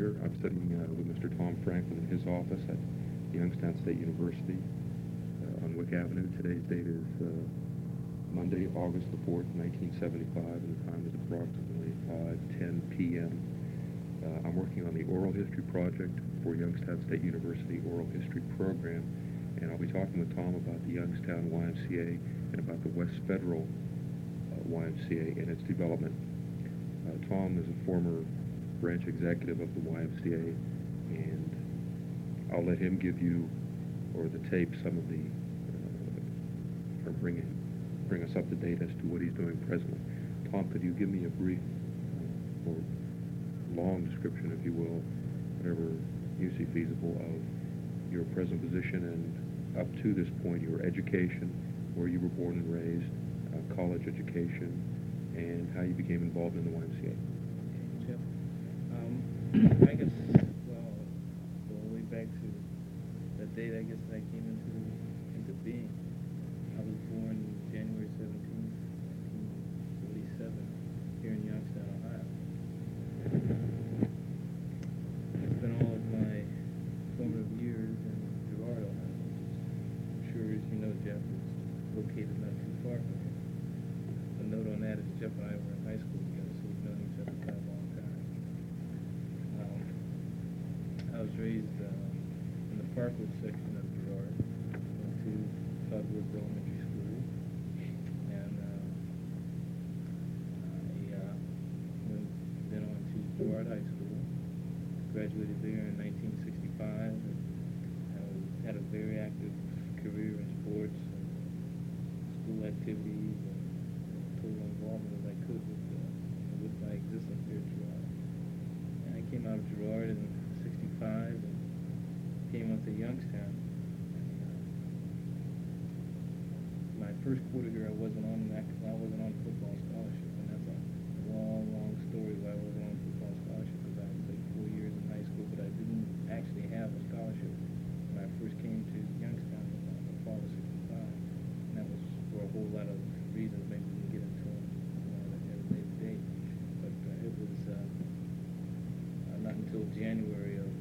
here. I'm sitting with Mr. Tom Franklin in his office at Youngstown State University on Wick Avenue. Today's date is Monday, August the 4th, 1975, and the time is approximately 5:10 p.m. I'm working on the Oral History Project for Youngstown State University Oral History Program, and I'll be talking with Tom about the Youngstown YMCA and about the West Federal YMCA and its development. Tom is a former branch executive of the YMCA, and I'll let him give you, or the tape, some of the, or bring us up to date as to what he's doing presently. Tom, could you give me a brief or long description, if you will, whatever you see feasible, of your present position and up to this point, your education, where you were born and raised, college education, and how you became involved in the YMCA? Okay, Jeff. I guess, well, going way back to the date, I guess, that I came into being. I was born January 17th, 1947, here in Youngstown, Ohio. I spent all of my formative years in Girard, Ohio, which I'm sure, as you know, Jeff, is located not too far from here. The note on that is Jeff and I were in high school together, so we've known each other for a long time. I was raised in the Parkwood section of Girard, went to Toddwoods Elementary School, and then on to Girard High School. Graduated there in 1965. I had a very active career in sports and school activities, and total involvement as I could with my existence here at Girard. And I came out of Girard in '65 and came up to Youngstown. And, my first quarter here, I wasn't on football scholarship, and that's a long, long story why I wasn't on football scholarship, because I played 4 years in high school, but I didn't actually have a scholarship when I first came to Youngstown in the fall of '65. And that was for a whole lot of reasons. Maybe we can get into them at a later date. But it was not until January of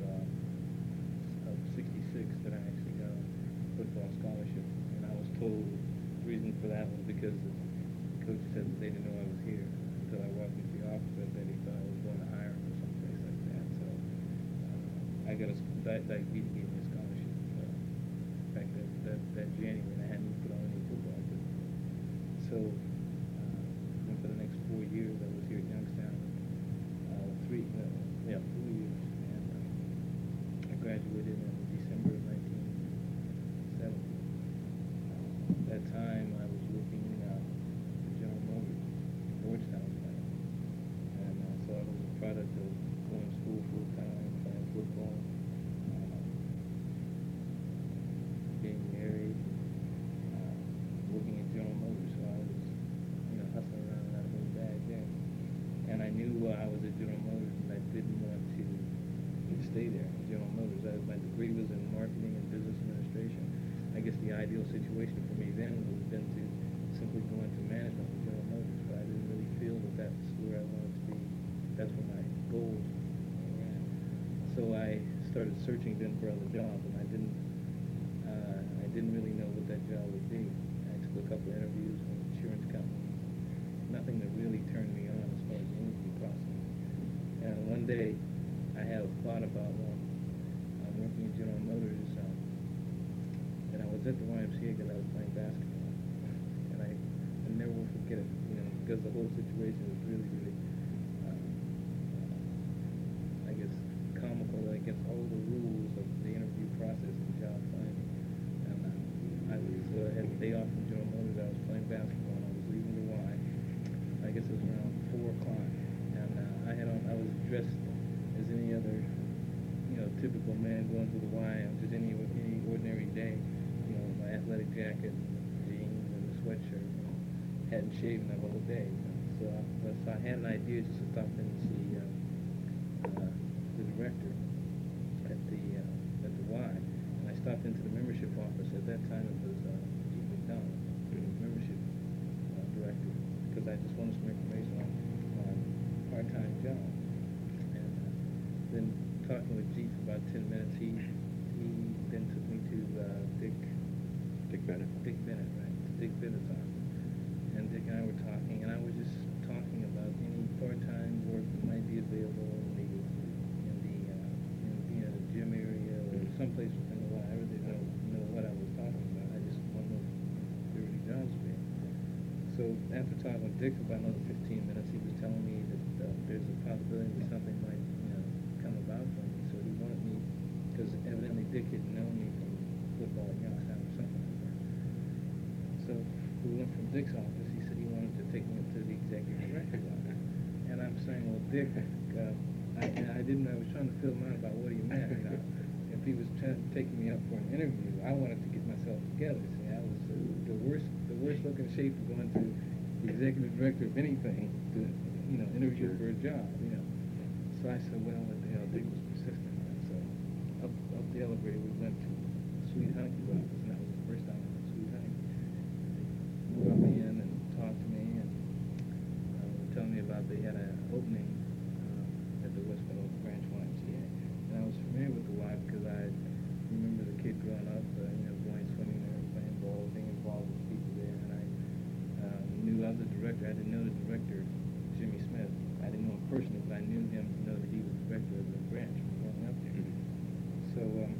'66 that I actually got a football scholarship. And I was told the reason for that was because the coach said that they didn't know I was here until I walked into the office, that he thought I was going to hire him or someplace like that. So I got Diabetes gave me a scholarship back that January, and I hadn't put on any football. So and for the next 4 years, I was here at Youngstown. 4 years, and I graduated in December of 1970. At that time, I was working for General Motors, Georgetown plant, and so I was a product of going to school full time, playing football, being married, working at General Motors. So I was, hustling around out of a bag there. And I knew I was at General Motors, and I didn't want to stay there at General Motors. My degree was in marketing and business administration. I guess the ideal situation for me then would have been to simply go into management with General Motors, but I didn't really feel that that's where I wanted to be. That's where my goals were at. So I started searching then for other jobs, and I didn't really know what that job would be. I took a couple of interviews with insurance companies. Nothing that really turned me on as far as the interview process. And one day, I had a thought about, working at General Motors, and I was at the YMCA because I was playing basketball. And I never will forget it, because the whole situation was really, really, I guess, comical against all the rules of the interview process and job finding. And I had a day off from General Motors. I was playing basketball, and I was leaving the Y. I guess it was around 4 o'clock, and I was dressed as any other, typical man going through the Y, just any ordinary day, my athletic jacket, jeans, and the sweatshirt. Hadn't shaven the whole day, So I had an idea just to stop in and see the director at the Y, and I stopped into the membership office. At that time, it was Pete McDonald, the membership director, because I just wanted some information on part-time jobs. And then talking with G for about 10 minutes, he then took me to Dick Bennett. Dick Bennett, right? To Dick Bennett's office. And Dick and I were talking, and I was just talking about any part-time work that might be available in the gym area or someplace within the Y. I really don't know what I was talking about. I just want to know if there were any jobs there. So after talking with Dick for about another 15 minutes, he was telling me that there's a possibility that something might, come about for me. So he wanted me, because evidently Dick had known me from football at Youngstown or something like that. So we went from Dick's office. He said he wanted to take me up to the executive director's office. And I'm saying, well, Dick, I was trying to fill him out about what he meant, If he was taking me up for an interview, I wanted to get myself together. See, I was the worst looking shape of going to the executive director of anything to, interview for a job, So I said, well, what the hell, Dick was persistent. And so up the elevator, we went to Sweet Honey's office, and that was the first time I went to Sweet Honey. They brought me in and talked to me and were telling me about they had an opening at the West Meadow Branch YMCA. And I was familiar with the Y because I remember the kid growing up, going swimming there, playing ball, being involved with people there. And I knew of the director. I didn't know the director, Jimmy Smith. I didn't know him personally, but I knew him to know that he was director of the branch from growing up there. So,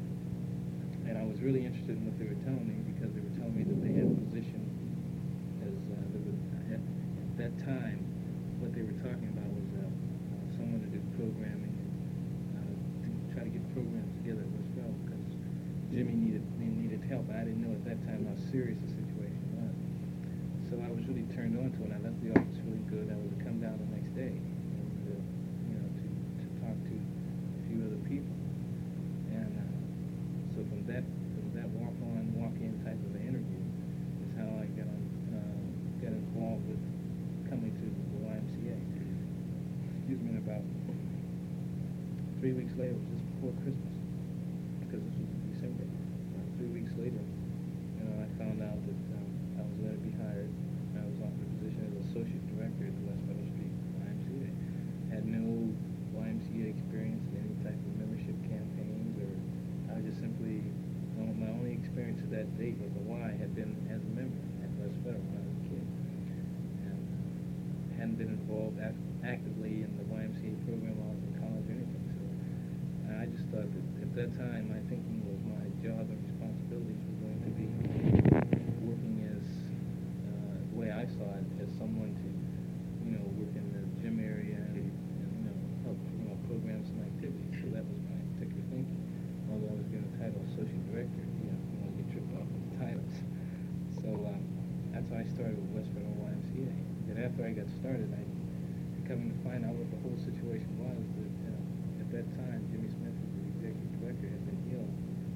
and I was really interested in what they were telling me because they were telling me that they had a position as, at that time, what they were talking about was someone to do programming to try to get programs together as well because Jimmy needed help. I didn't know at that time how serious the situation was. So I was really turned on to it. I left the office really good. I was to come down the next day and, to talk to a few other people. And so from that walk-in type of an interview is how I got involved with coming to the YMCA. Excuse me, and about 3 weeks later, it was just before Christmas, because this was in December. 3 weeks later, I found out that I was going to be hired. I was offered a position as associate director at the West Meadow Street YMCA. Had no YMCA experience in any type of membership campaigns, or I just simply, my only experience to that date with the Y had been as a member at West Meadow when I was a kid. And hadn't been involved actively in the YMCA program while I was in college or anything. So I just thought that at that time my thinking was my job and responsibilities were going to be working as, the way I saw it, as someone to, work in the gym area and help programs and activities. So that was my particular thinking. Although I was given the title associate director, you want to get tripped off with the titles. So that's how I started with West Meadow YMCA. Then after I got started, I coming to find out what the whole situation was. That at that time, Jimmy Smith, who was the executive director, had been ill.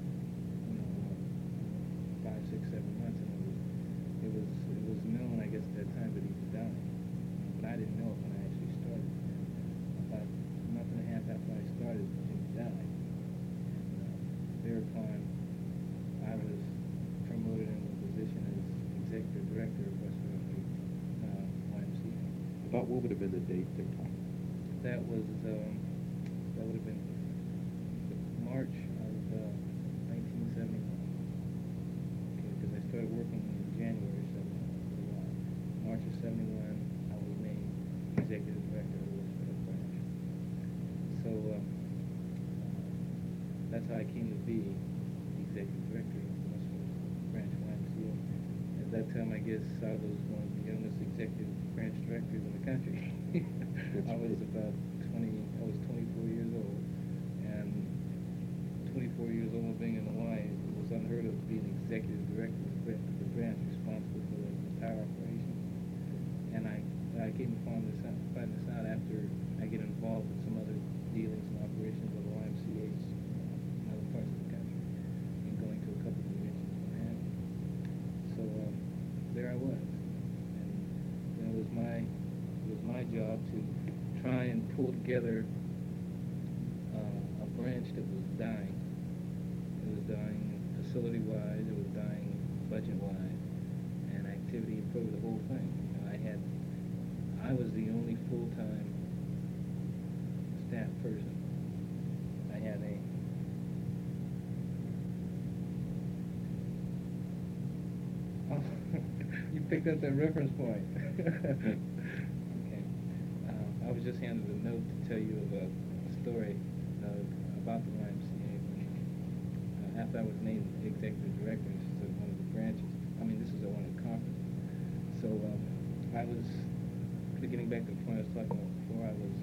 5, 6, 7 months, and it was known, I guess, at that time that he was dying. But I didn't know it when I actually started. And about a month and a half after I started, Jimmy died. And thereupon, I was promoted in the position as executive director of West Meadow Street YMCA. About what would have been the date there, Tom? That would have been March of 1971. Okay, because I started working in January of 71. March of 71, I was named executive director of the West Meadow branch. So that's how I came to be the executive director of the West Meadow branch YMCA. At that time, I guess I was one of the youngest executive branch directors in the country. I was 24 years old, and 24 years old being in the Y, it was unheard of to be an executive director of the branch responsible for the entire operation. And I came to find this out after I get involved with some other dealings and operations of the YMCA's in other parts of the country, and going to a couple of conventions and what have you. So there I was, and it was my job to try and pull together a branch that was dying. It was dying facility-wise, it was dying budget-wise, and activity improved the whole thing. I was the only full-time staff person. I had a oh, you picked up that reference point. Okay. I was just handed a note to tell you of a story about the YMCA. After I was named executive director, this is one of the branches. I mean, this is at one of the conferences. So I was, getting back to the point I was talking about before, I was,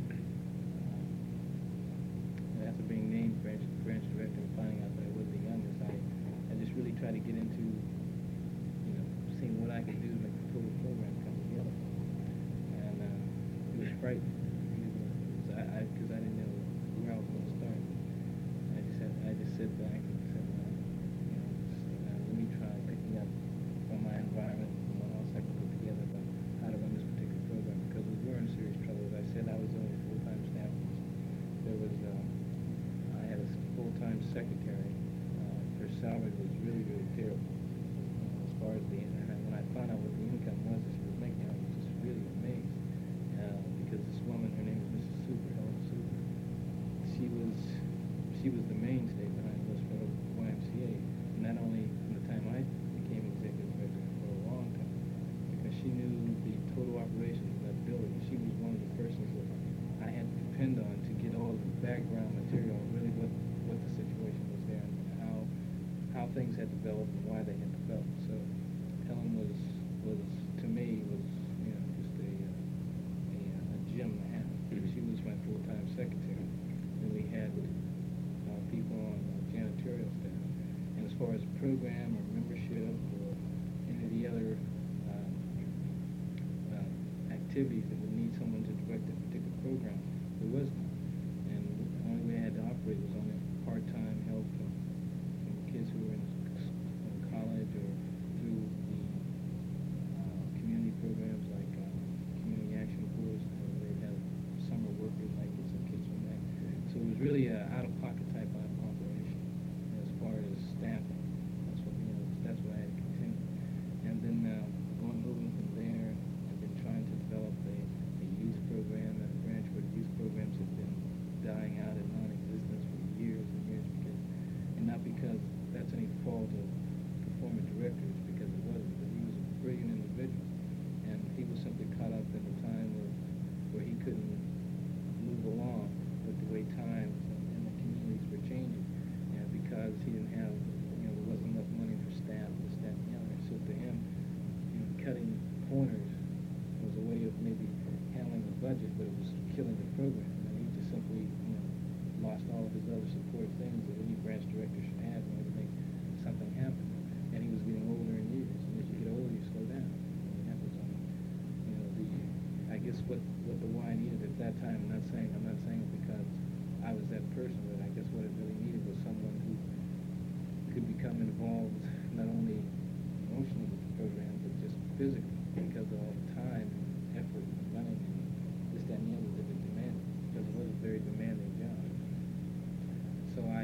after being named branch director and finding out that I was the youngest, I just really tried to get into, seeing what I could do to make the total program come together. And it was frightening, because I didn't know where I was going to start. I just sat back and said, let me try picking up from my environment and what else I could put together about how to run this particular program, because we were in serious trouble. As I said, I was the only full-time staff. There was, I had a full-time secretary. Her salary was really, really terrible. As far as when I found out what the income was that she was making, I was just really amazed. Because this woman, her name was Mrs. Super, Helen Super, she was the mainstay behind Westboro YMCA. Not only from the time I became executive director for a long time, because she knew the total operations of that building. She was one of the persons that I had to depend on to get all the background material, really what the situation was there, and how things had developed and why they had developed. So Helen was to me just a gem to have. She was my full-time secretary, and we had people on janitorial staff. And as far as program or membership or any of the other activities that would need someone to direct a particular program, there was none. And the only way I had to operate was on a part-time help from kids who were in college or through the community programs like community action force. They'd have summer workers, like get some kids from that. So it was really an out-of-pocket type of operation as far as staffing. That's what I had to continue. And then moving from there, I've been trying to develop a youth program at a branch where youth programs have been dying out and non-existence for years and years, and not because that's any fault of the former director, it's because it wasn't. But he was a brilliant individual, and he was simply caught up in a time where he couldn't move along with the way times and the communities were changing, and because he didn't have, there wasn't enough money for staff, this, that, and the other. So to him, cutting corners was a way of maybe handling the budget, but it was killing the program. And he just simply, lost all of his other support things that any branch director should have in order to make something happen. And he was getting older in years, and as you get older, you slow down. And that was, I guess what the Y needed at that time. I'm not saying it because I was that person, but I guess what it really needed was someone who could become involved not only emotionally with the program, but just physically, because of all the time and effort and money and this, that, and the other that it demanded, because it was a very demanding job. So I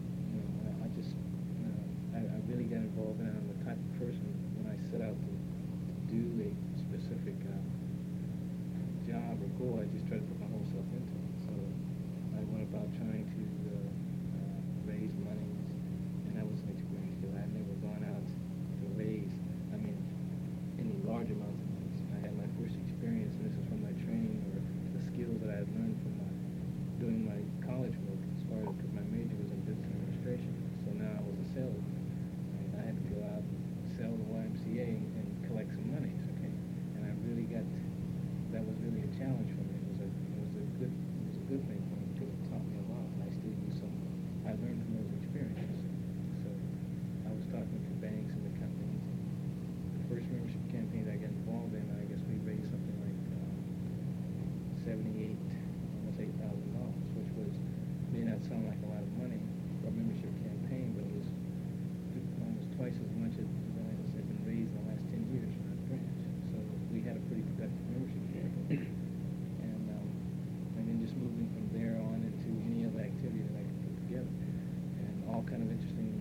really got involved, and I'm the type of person, when I set out to do a specific job or goal, I just try to put my whole self into it. So I went about trying to raise monies, and that was an experience, because I had never gone out to raise, any large amounts of money. So I had my first experience, and this is from my training or the skills that I had learned from doing my college work, as far as, because my major was in business administration. So now I was a salesman. I had to go out and sell the YMCA and collect some monies, okay? And I really that was really a challenge for me. It was a good thing for me, because it taught me a lot, and I still use some I learned from those experiences. So I was talking to banks and the companies. The first membership campaign I got involved in, I guess we raised something like almost $8,000, which may not sound like a lot of money for a membership campaign, but it was almost twice as much as had been raised in the last 10 years from that branch. So we had a pretty productive membership campaign. And then just moving from there on into any other activity that I could put together. And there's all kind of interesting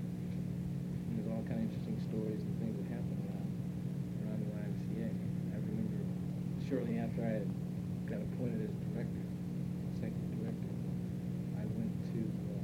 stories and things that happened around the YMCA. I remember shortly after I had got appointed as director, second director, I went to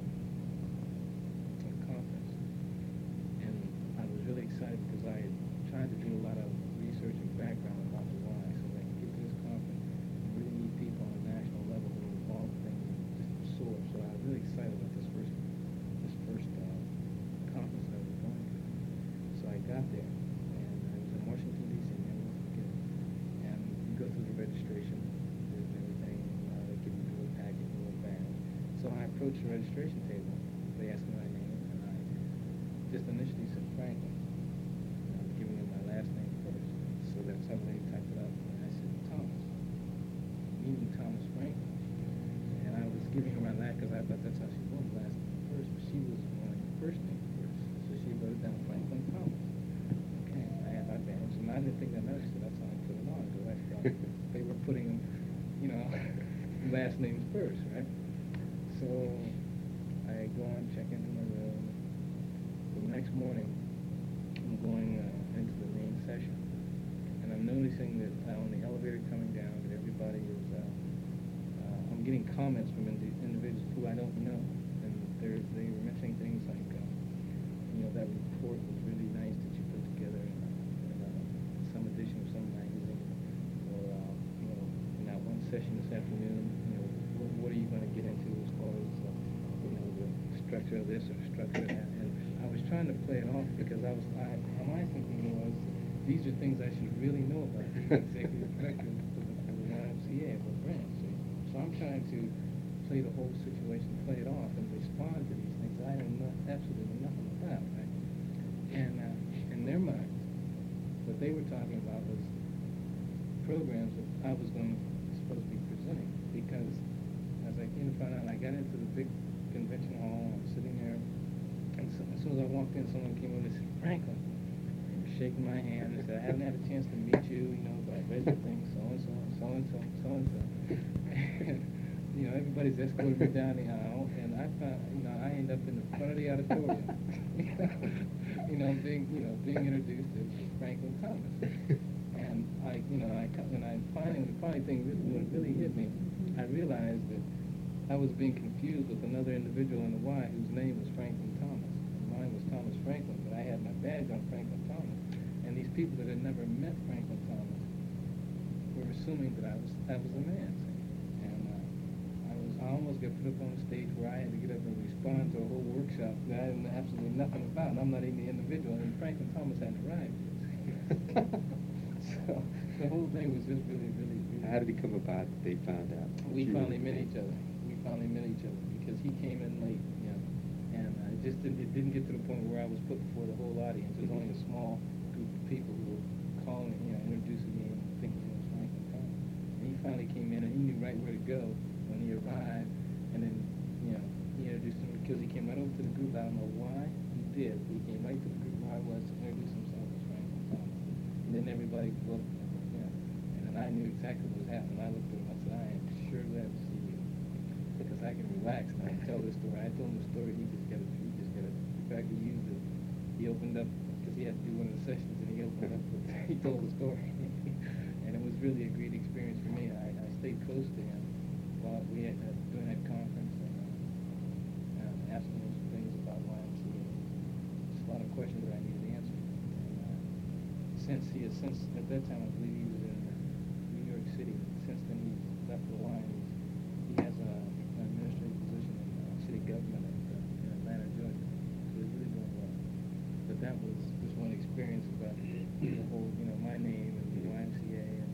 approached the registration table. They asked me my name, and I just initially said Franklin. And I was giving them my last name first. So that somebody typed it up, and I said Thomas, meaning Thomas Franklin. And I was giving her my last, because I thought that's how she wrote last name first, but she was wanting first name first. So she wrote it down Franklin Thomas. Okay, I had my badge, and I didn't think that mattered, so that's how I put it on, because I thought they were putting, last names first, right? So I go on, check into my room. The next morning, I'm going into the main session, and I'm noticing that on the elevator coming down, that everybody is, I'm getting comments from individuals who I don't know, and they were mentioning things like, that report was really nice that you put together, some edition of some magazine, or in that one session this afternoon, what are you going to get into as far as, the structure of this or the structure of that? And I was trying to play it off because my thinking was, these are things I should really know about, being executive director of the YMCA, of the branch. So I'm trying to play the whole situation, play it off, and respond to these things I know absolutely nothing about, right? And in their minds, what they were talking about was programs that I was supposed to be presenting, because as I came to find out, I got into the big convention hall, I'm sitting there, and as soon as I walked in, someone came over and said, Franklin, and was shaking my hand and said, I haven't had a chance to meet you, but I read your thing, so-and-so, so-and-so, so-and-so. And, everybody's escorting me down the aisle, and I found, I end up in the front of the auditorium, being introduced to Franklin Thomas. And the funny thing, when it really hit me, I realized that I was being confused with another individual in the Y whose name was Franklin Thomas. And mine was Thomas Franklin, but I had my badge on Franklin Thomas. And these people that had never met Franklin Thomas were assuming that I was the man. And I almost got put up on a stage where I had to get up and respond to a whole workshop that I didn't know absolutely nothing about. And I'm not even the individual, and Franklin Thomas hadn't arrived yet. So the whole thing was just really, really, really. How did it come about that they found out? We finally met each other. Because he came in late, and it didn't get to the point where I was put before the whole audience. There was only a small group of people who were calling, introducing me and thinking it was Franklin Thomas. And he finally came in, and he knew right where to go when he arrived. And then, he introduced him because he came right over to the group. I don't know why he did. He came right to the group where I was to introduce himself as Franklin Thomas. And then everybody looked, and then I knew exactly what was happening. I looked at him. I said, I am sure glad to see you, because I can relax and I can tell this story. I told him the story. He just got it. In fact, he opened up, because he had to do one of the sessions, and he opened up, he told the story. And it was really a great experience for me. I stayed close to him while we had doing that conference, and asked him some things about YMCA. Just a lot of questions that I needed answered. And since at that time I believe he was in New York City. Since then he's left the line. He has an administrative position in city government in Atlanta, Georgia. So he's really doing well. But that was just one experience about the whole, my name and the YMCA and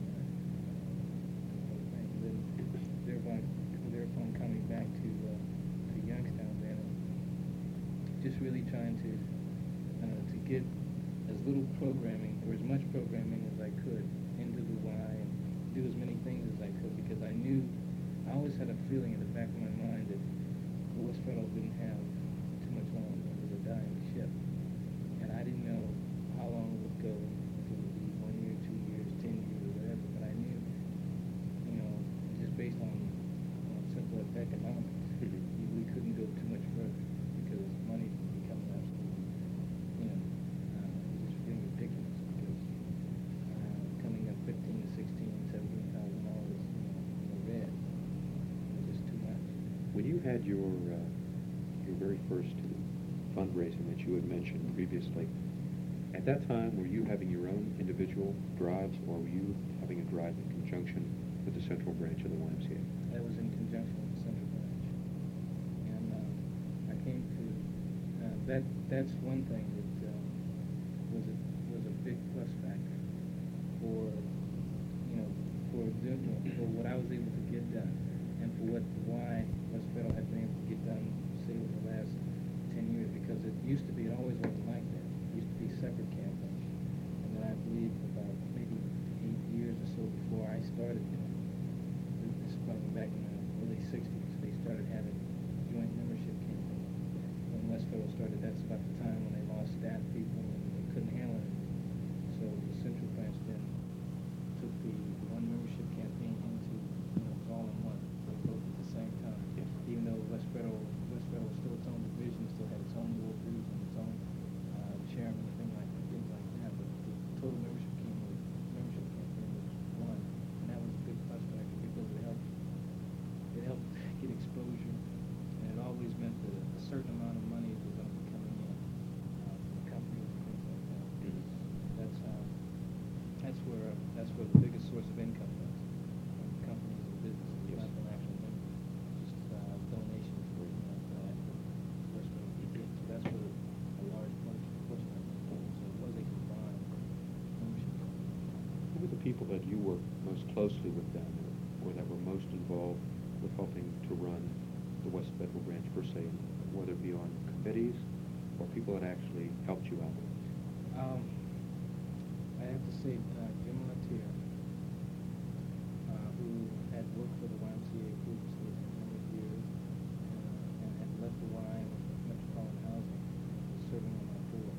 then thereupon coming back to Youngstown then, just really trying to get as little programming or as much programming as I could into the Y and do as many things as I could, because I always had a feeling in the back of my mind that West Federal didn't have too much longer. It was a dying ship. And I didn't know how long it would go, if it would be 1 year, 2 years, 10 years, or whatever, but I knew, just based on simple economics, we couldn't go too much further, because money was becoming absolutely, it was just getting ridiculous, because coming up 15 to 16, $17,000, in the red, it was just too much. When you had your very first fundraising that you had mentioned previously, at that time, were you having your own individual drives, or were you having a drive in conjunction with the central branch of the YMCA? That was in conjunction with the central branch. And I came to, that's one thing that was a big plus factor for, for what I was able to get done. and for why West Federal had been able to get done, say, over the last 10 years, because it used to be, it always wasn't like that. It used to be separate campaigns. And then I believe about maybe 8 years or so before I started there, this is probably back in the early 60s, they started having joint membership campaigns. When West Federal started, that's about the time when they lost staff people and they couldn't handle it. So the Central Branch then took the one membership campaign into, it was all in one. They both at the same time. Yes. Even though West Federal was still its own division, still had its own board and its own chairman and things like that. But the total membership campaign was one, and that was a big plus factor because it helped get exposure, and it always meant that a certain amount of money was going to be coming in from companies and things like that. That's where the biggest source of income was, from companies and businesses, Yes. not from actual members, just donations for West Federal PTA. So that's where a large portion of it came. So it was a combined membership. Who were the people that you worked most closely with then, or that were most involved with helping to run the West Federal Branch per se, whether it be on committees or people that actually helped you out? I have to say Jim Latier, who had worked for the YMCA previously for a number of years and had left the Y and was with Metropolitan Housing and was serving on my board.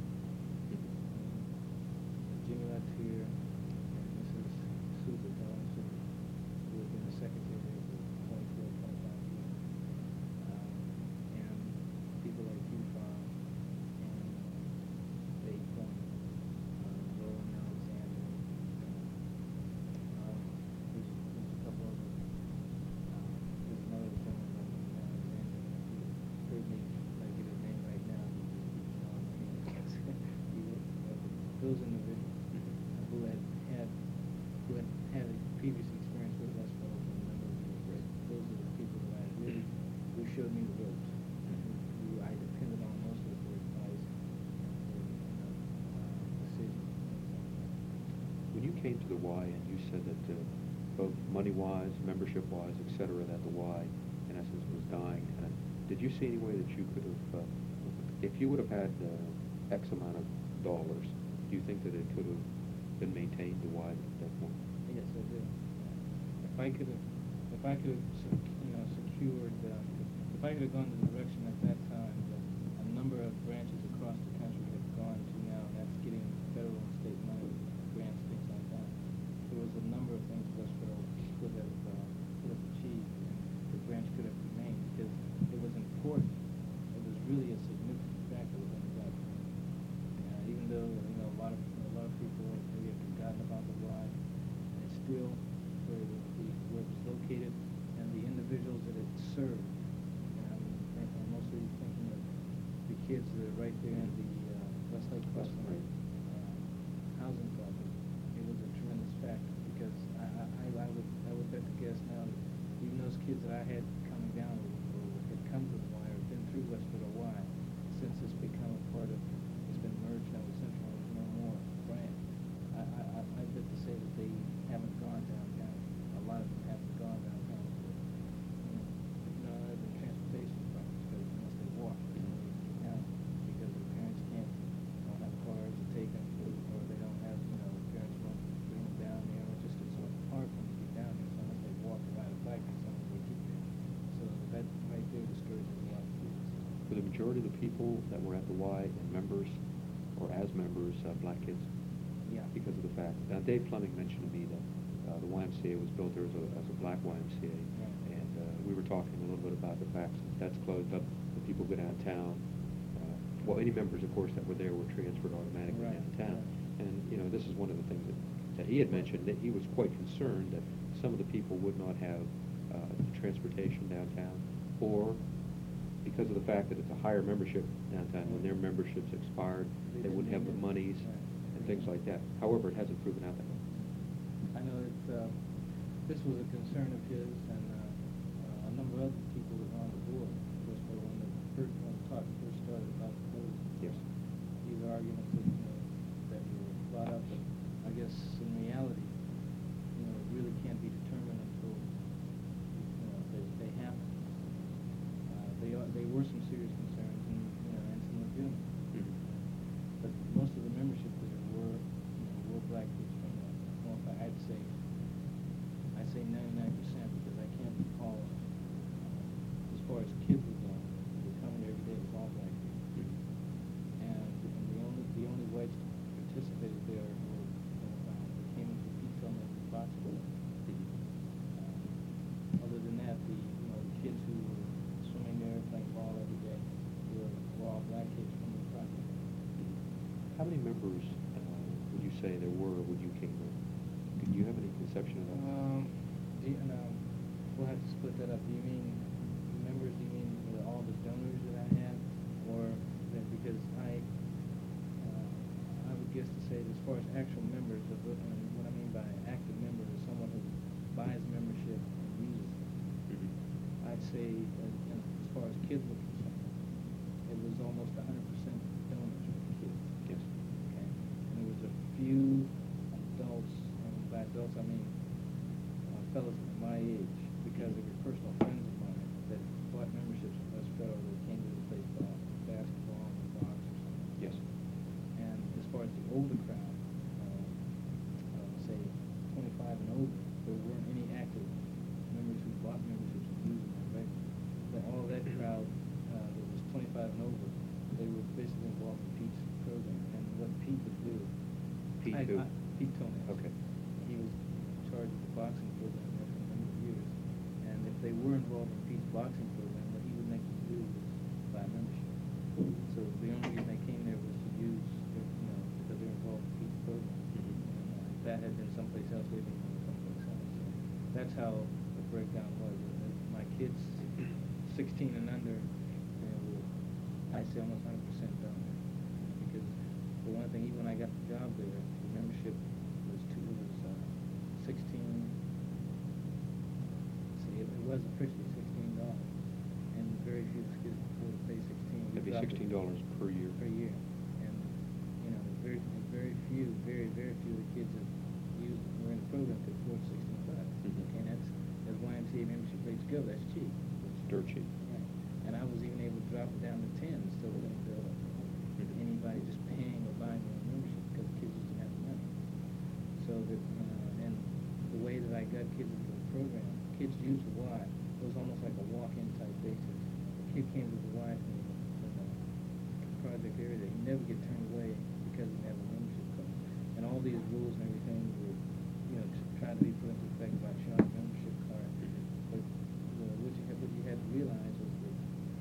Jimmy Latier and Mrs. Susan Helen Susan, who had been the secretary for 24, 25 years. And people like Hugh Farr and Dave Plum, Rowan Alexander, there's a couple of them. There's another gentleman by the name of Alexander, who heard me, I get his name right now, those individuals who had had a previous experience with West Federal for a number of years. Right. Those are the people that I really, who showed me the ropes, who I depended on mostly for advice and for decisions. When you came to the Y and you said that both money-wise, membership-wise, et cetera, that the Y, in essence, was dying, did you see any way that you could have, if you would have had X amount of dollars, do you think that it could have been maintained, the Y, at that point? Yes, I did. If I could have, secured, if I could have gone the direction at that time that a number of branches across the country have gone to now, and that's getting federal and state money, grants, things like that. There was a number of things West Federal could have achieved, and the branch could have remained because it was important. It was really a significant factor within the black community. Even though a lot of people maybe have forgotten about the Y, it's still where it was located and the individuals that it served. And I'm mostly thinking of the kids that are right there in the Westlake Cluster housing project. It was a tremendous factor because I would bet to guess now that even those kids that I had coming down or had come to the Y or been through West Federal Y, since it's become a part of, it's been merged now with Central, there's no more branch. I bet to say that they haven't gone downtown. A lot of them haven't gone downtown. Other than transportation problems, because unless they walk, they don't even get down because their parents don't have cars to take them, or they don't have, parents won't bring them down there, or just it's so hard for them to get down there. So unless they walk or ride a bike, there's something they keep there. So that right there discourages a lot of kids. For the majority of the people that were at the Y and members, or as members, black kids? Yeah. Because of the fact, Dave Fleming mentioned to me that the YMCA was built there as a black YMCA, Right. and we were talking a little bit about the fact that that's closed up, that people go downtown. Well, any members, of course, that were there were transferred automatically Right. downtown. Right. And, this is one of the things that he had mentioned, that he was quite concerned that some of the people would not have transportation downtown, or because of the fact that it's a higher membership downtown, when their memberships expired, they wouldn't have the monies and things like that. However, it hasn't proven out that way. I know that this was a concern of his, and a number of other people that were on the board was when the talk first started about the closing. Yes. These are arguments that were brought up, but I guess in reality, it really can't be determined until there's members would you say there were when you came in? Do you have any conception of that? We'll have to split that up. Do you mean members? Do you mean all the donors that I have, or that because I would guess to say that as far as actual members, what I mean by active member is someone who buys membership and uses it. Mm-hmm. I'd say, as far as kids were concerned, it was almost 100% donors for the kids. Yes. Okay. And there was a few adults, and by adults I mean fellows of my age, because they were personal friends of mine that bought memberships with us federal that came to the baseball, basketball, and box or something. Yes. And as far as the older crowd, say 25 and over, there weren't any active members who bought memberships and used them regularly. But all that crowd that was 25 and over, they were basically involved in Pete's program. And what Pete would do, Pete who? Pete Tones. Okay. He was in charge of the boxing program there for a number of years. And if they were involved in Pete's boxing program, what he would make them do was buy membership. So the only reason they came there was to use, because they were involved in Pete's program. Mm-hmm. And if that had been someplace else, they'd been going someplace else. So that's how the breakdown was. My kids, 16 and under, were, I'd say almost 100% donor. Because for one thing, even when I got the job there, the membership was 16. See, it was officially $16, and very few kids could afford to pay 16. That'd be $16 per year. Per year, and very few of the kids that were in the program could afford $16. Mm-hmm. And that's as YMCA membership rates go. That's cheap. It's dirt cheap. Right. And I was even able to drop it down to 10 and still wouldn't build up anybody just paying or buying their own membership because the kids just didn't have the money. So that, and the way that I got kids into the program, kids used the Y. It was almost like a walk-in type basis. The kid came to the Y from the project area that he never get turned away because he didn't have a membership card. And all these rules and everything were, trying to be put into effect by showing a membership card. But what you had to realize was that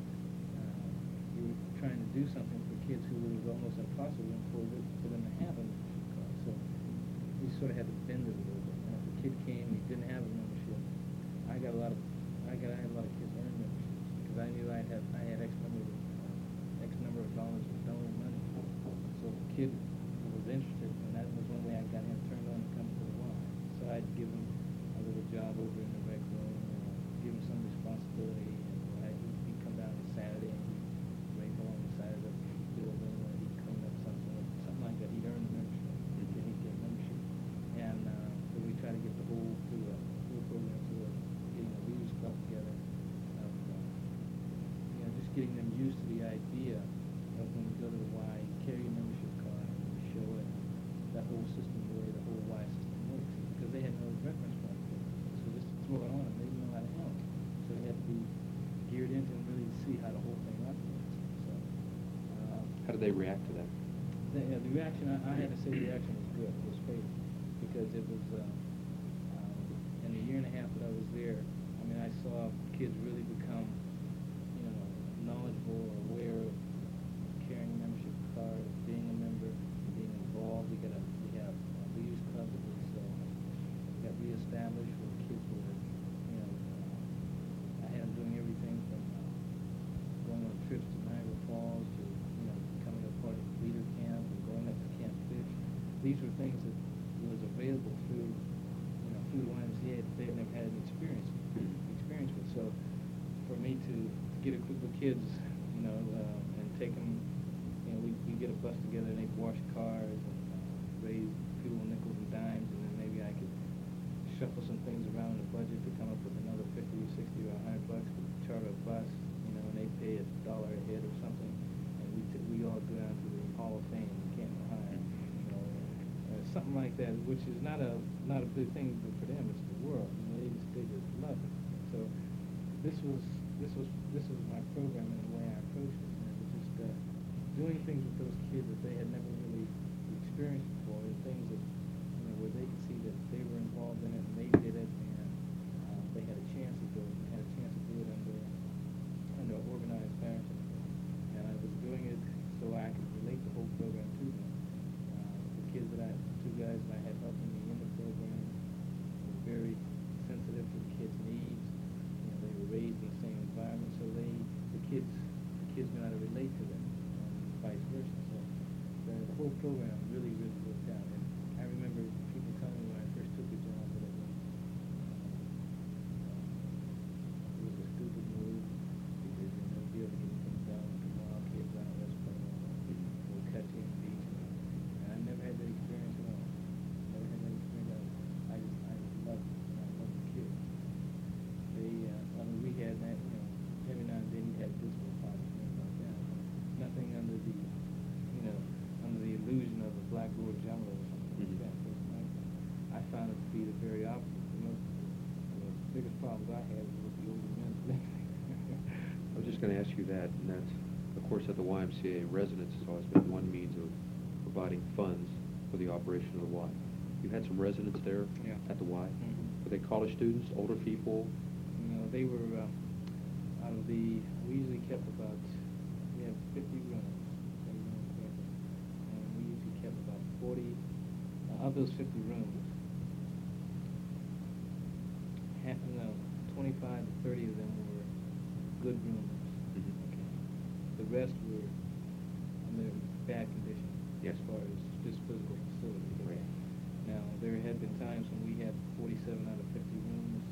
you were trying to do something for kids who it was almost impossible for them to have a membership card. So you sort of had to bend it a little bit. And if a kid came and he didn't have a membership, I had a lot of kids earn memberships because I knew I had X number of dollars of donor money. So if a kid was interested, and that was one way I got him turned on to come to the Y. So I'd give him a little job over in the rec room, give him some responsibility, and he'd come down on Saturday and he'd rake along the side of the building, or he'd clean up something like that. He'd earn the membership, then he'd get membership. And so we try to get the whole program through getting a Leaders Club together, of just getting them used to the idea of when you go to the Y, you carry your membership card and you show it, that whole system, the way the whole Y system works, because they had no reference point for it. So just to throw it on them, they didn't know how to handle it. So they had to be geared into and really see how the whole thing operates. So, how did they react to that? The reaction, I had to say the reaction was good, it was favorable, because it was, in the year and a half that I was there, I mean, I saw kids really become, knowledgeable or aware of carrying a membership card, of being a member, being involved. We have a Leaders Club that got reestablished where kids were, I had them doing everything from going on trips to Niagara Falls to, becoming a part of leader camp and going up to Camp Fish. These were things that was available through the YMCA that they had never had any experience with. So for me to get a group of kids, and take them, we get a bus together and they'd wash cars and raise fuel nickels and dimes, and then maybe I could shuffle some things around in the budget to come up with another 50 or 60 or $100 to charter a bus, and they pay $1 a head or something, and we all go down to the Hall of Fame in Canton, Ohio, something like that, which is not a big thing for them, it's the world, they just love it. So this was my program and the way I approached it, and it was just doing things with those kids that they had never really experienced before, and things that where they could see that they were involved in it and they did it, and they had a chance to do it. They had a chance to do it under organized fashion, and I was doing it so I could relate the whole program to them. guys that I had helping me in the program were very sensitive to the kids' needs. You know, they were raised in the same environment, so the kids knew how to relate to them, and vice versa. So the whole program really worked out. And I remember people telling me when I first took the job that it was a stupid move because you know, be able to get things done with the wild kids out West Point, or catching and beaching. And I never had that experience at all. Never had that experience at all. I loved it. I loved the kids. I mean, we had that, you know, every now and then he had discipline problems, things like that. Nothing under the, you know, under the illusion of a blackboard jungle or something like that. I found it to be the very opposite. The biggest problems I had was with the older men. I was just going to ask you that, and that's, of course, at the YMCA, residence has always been one means of providing funds for the operation of the Y. You had some residents there at the Y? Mm-hmm. Were they college students, older people? You know, they were, out of the, we usually kept about, we had 50 rooms, and we usually kept about 40, of those 50 rooms, 25 to 30 of them were good rooms. Mm-hmm. Okay. The rest were in their bad condition as far as just physical facilities. Okay. Right. Now, there had been times when we had 47 out of 50 rooms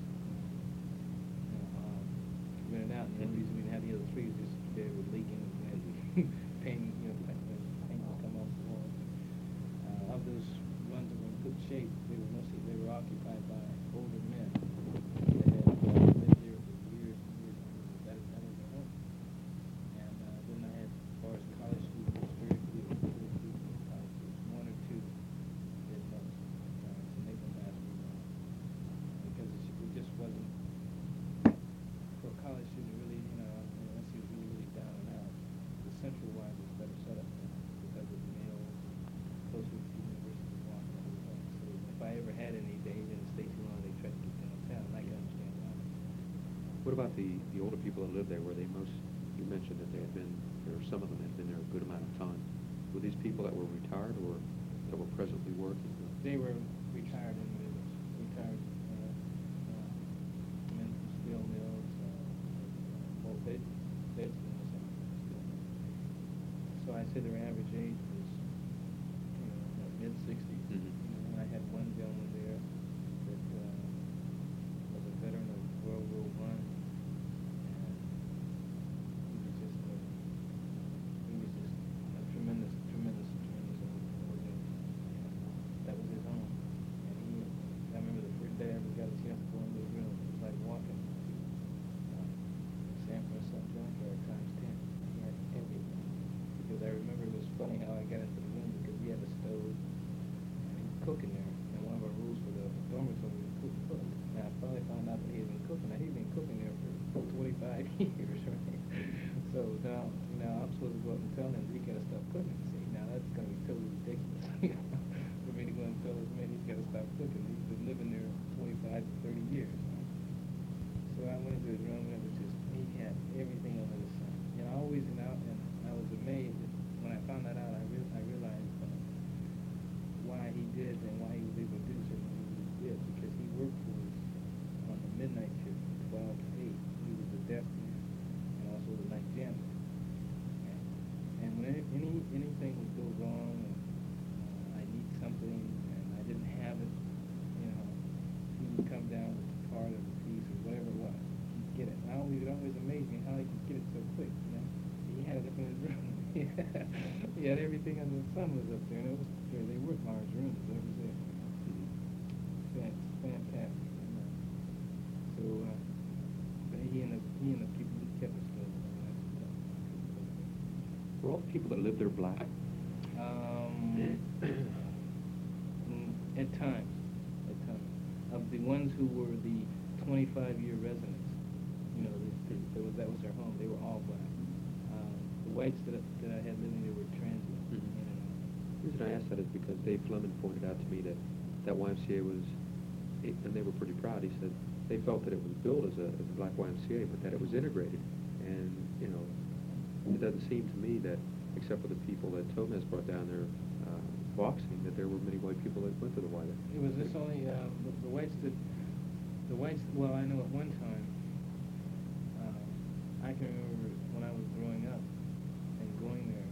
rented out, and the only reason we didn't have the other three was just they were leaking and we had paint, you know, paint was coming off the walls. Of those ones that were in good shape, they were occupied by older men that had lived there for years and years and years. That was their home. And then I had, as far as college students, very few college students, one or two at most, to make them last very long. Because it just wasn't, for a college student, really, you know, unless he was really down and out, the Central Y was better set up because of the males, closer to the University of Washington. So if I ever had any day, they didn't stay too long, they tried to get downtown, and I can understand why. What about the older people that lived there? Were they most, you mentioned that they had been, or some of them had been there a good amount of time. Were these people that were retired or that were presently working? They were retired individuals, retired men from steel mills, well, they'd been the same steel mills. So I say their average age was, you know, mid-60s. Mm-hmm. You know, and I had one gentleman there that was a veteran of World War I, and he was just a tremendous organization. That was his home. And I remember the first day I ever got a chance to go into the room, it was like walking to San Francisco junkyard times 10. He had everything. Because I remember it was funny how I got into the room because he had a stove and he was cooking there. And one of our rules for the dormitory was cook. And I finally found out that he had been cooking. Now, he'd been cooking there for 25 years, right? So now, you know, I'm supposed to go up and tell him he got to stop cooking. See, now that's going to be totally ridiculous. For me to go and tell this man he's got to stop cooking. He's been living there 25 to 30 years. Right? So I went into his room and it was just, he had everything under the sun. You know, I always, and I was amazed that when I found that out, I realized why he did and why he was able to do certain things he did, because he worked for us on the midnight shift from 12 to 8. He was the desk man and also the night janitor. And when anything would go wrong and I need something and I didn't have it, you know, he would come down with the part of the piece or whatever it was. He'd get it. And it always amazed me how he could get it so quick, you know. He had it up in his room. He had everything under the sun was up there, and they weren't large rooms. That was it. Fantastic. So, but he and the people who kept us going. Were all the people that lived there black? At times. Of the ones who were the 25-year residents, you know, that was their home. They were all black. The whites that I had living there were transient. Mm-hmm. You know. The reason I asked that is because Dave Fleming pointed out to me that YMCA was, and they were pretty proud. He said they felt that it was built as a black YMCA, but that it was integrated. And, you know, it doesn't seem to me that, except for the people that Tomez brought down there boxing, that there were many white people that went to the Y. It was this only, the whites that, well, I know at one time, I can remember when I was growing up and going there,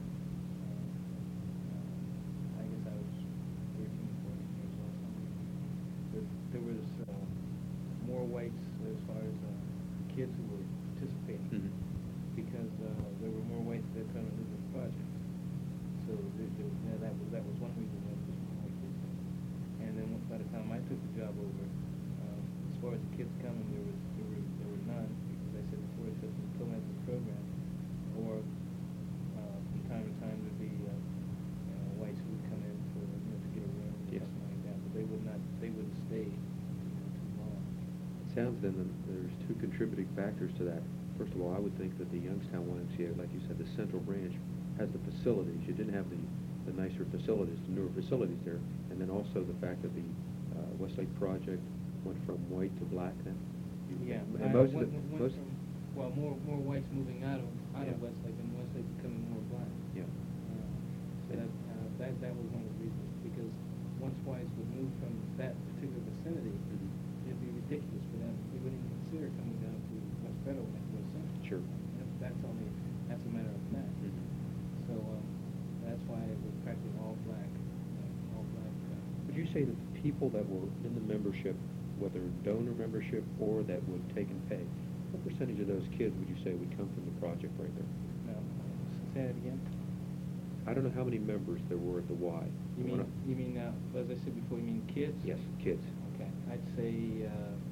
I guess I was 13, 14 years old, something. There was more whites as far as kids who were participating, because there were more whites at that time in the project. So that was one reason why there was more white kids. And then by the time I took the job over, as far as the kids coming, there were none, because I said before, it's just a implemented program, or from time to time there'd be whites who would come in for to get a room or something like that, but they wouldn't stay too long. It sounds then that there's two contributing factors to that. First of all, I would think that the Youngstown YMCA, like you said, the central branch, has the facilities. You didn't have the nicer facilities, the newer facilities there. And then also the fact that the Westlake project went from white to black then. Yeah, And most of the, well, more whites moving out of Westlake, and Westlake becoming more black. Yeah. So that was one of the reasons, because once whites would move from that particular vicinity, it'd be ridiculous for them. They wouldn't even consider coming down to West Federal and West Central. Sure. That's a matter of fact. So that's why it was practically all black. Would you say that the people that were in the membership, whether donor membership or that would take and pay, what percentage of those kids would you say would come from the project right there? No, say that again. I don't know how many members there were at the Y. You mean as I said before, you mean kids? Yes, kids. Okay, I'd say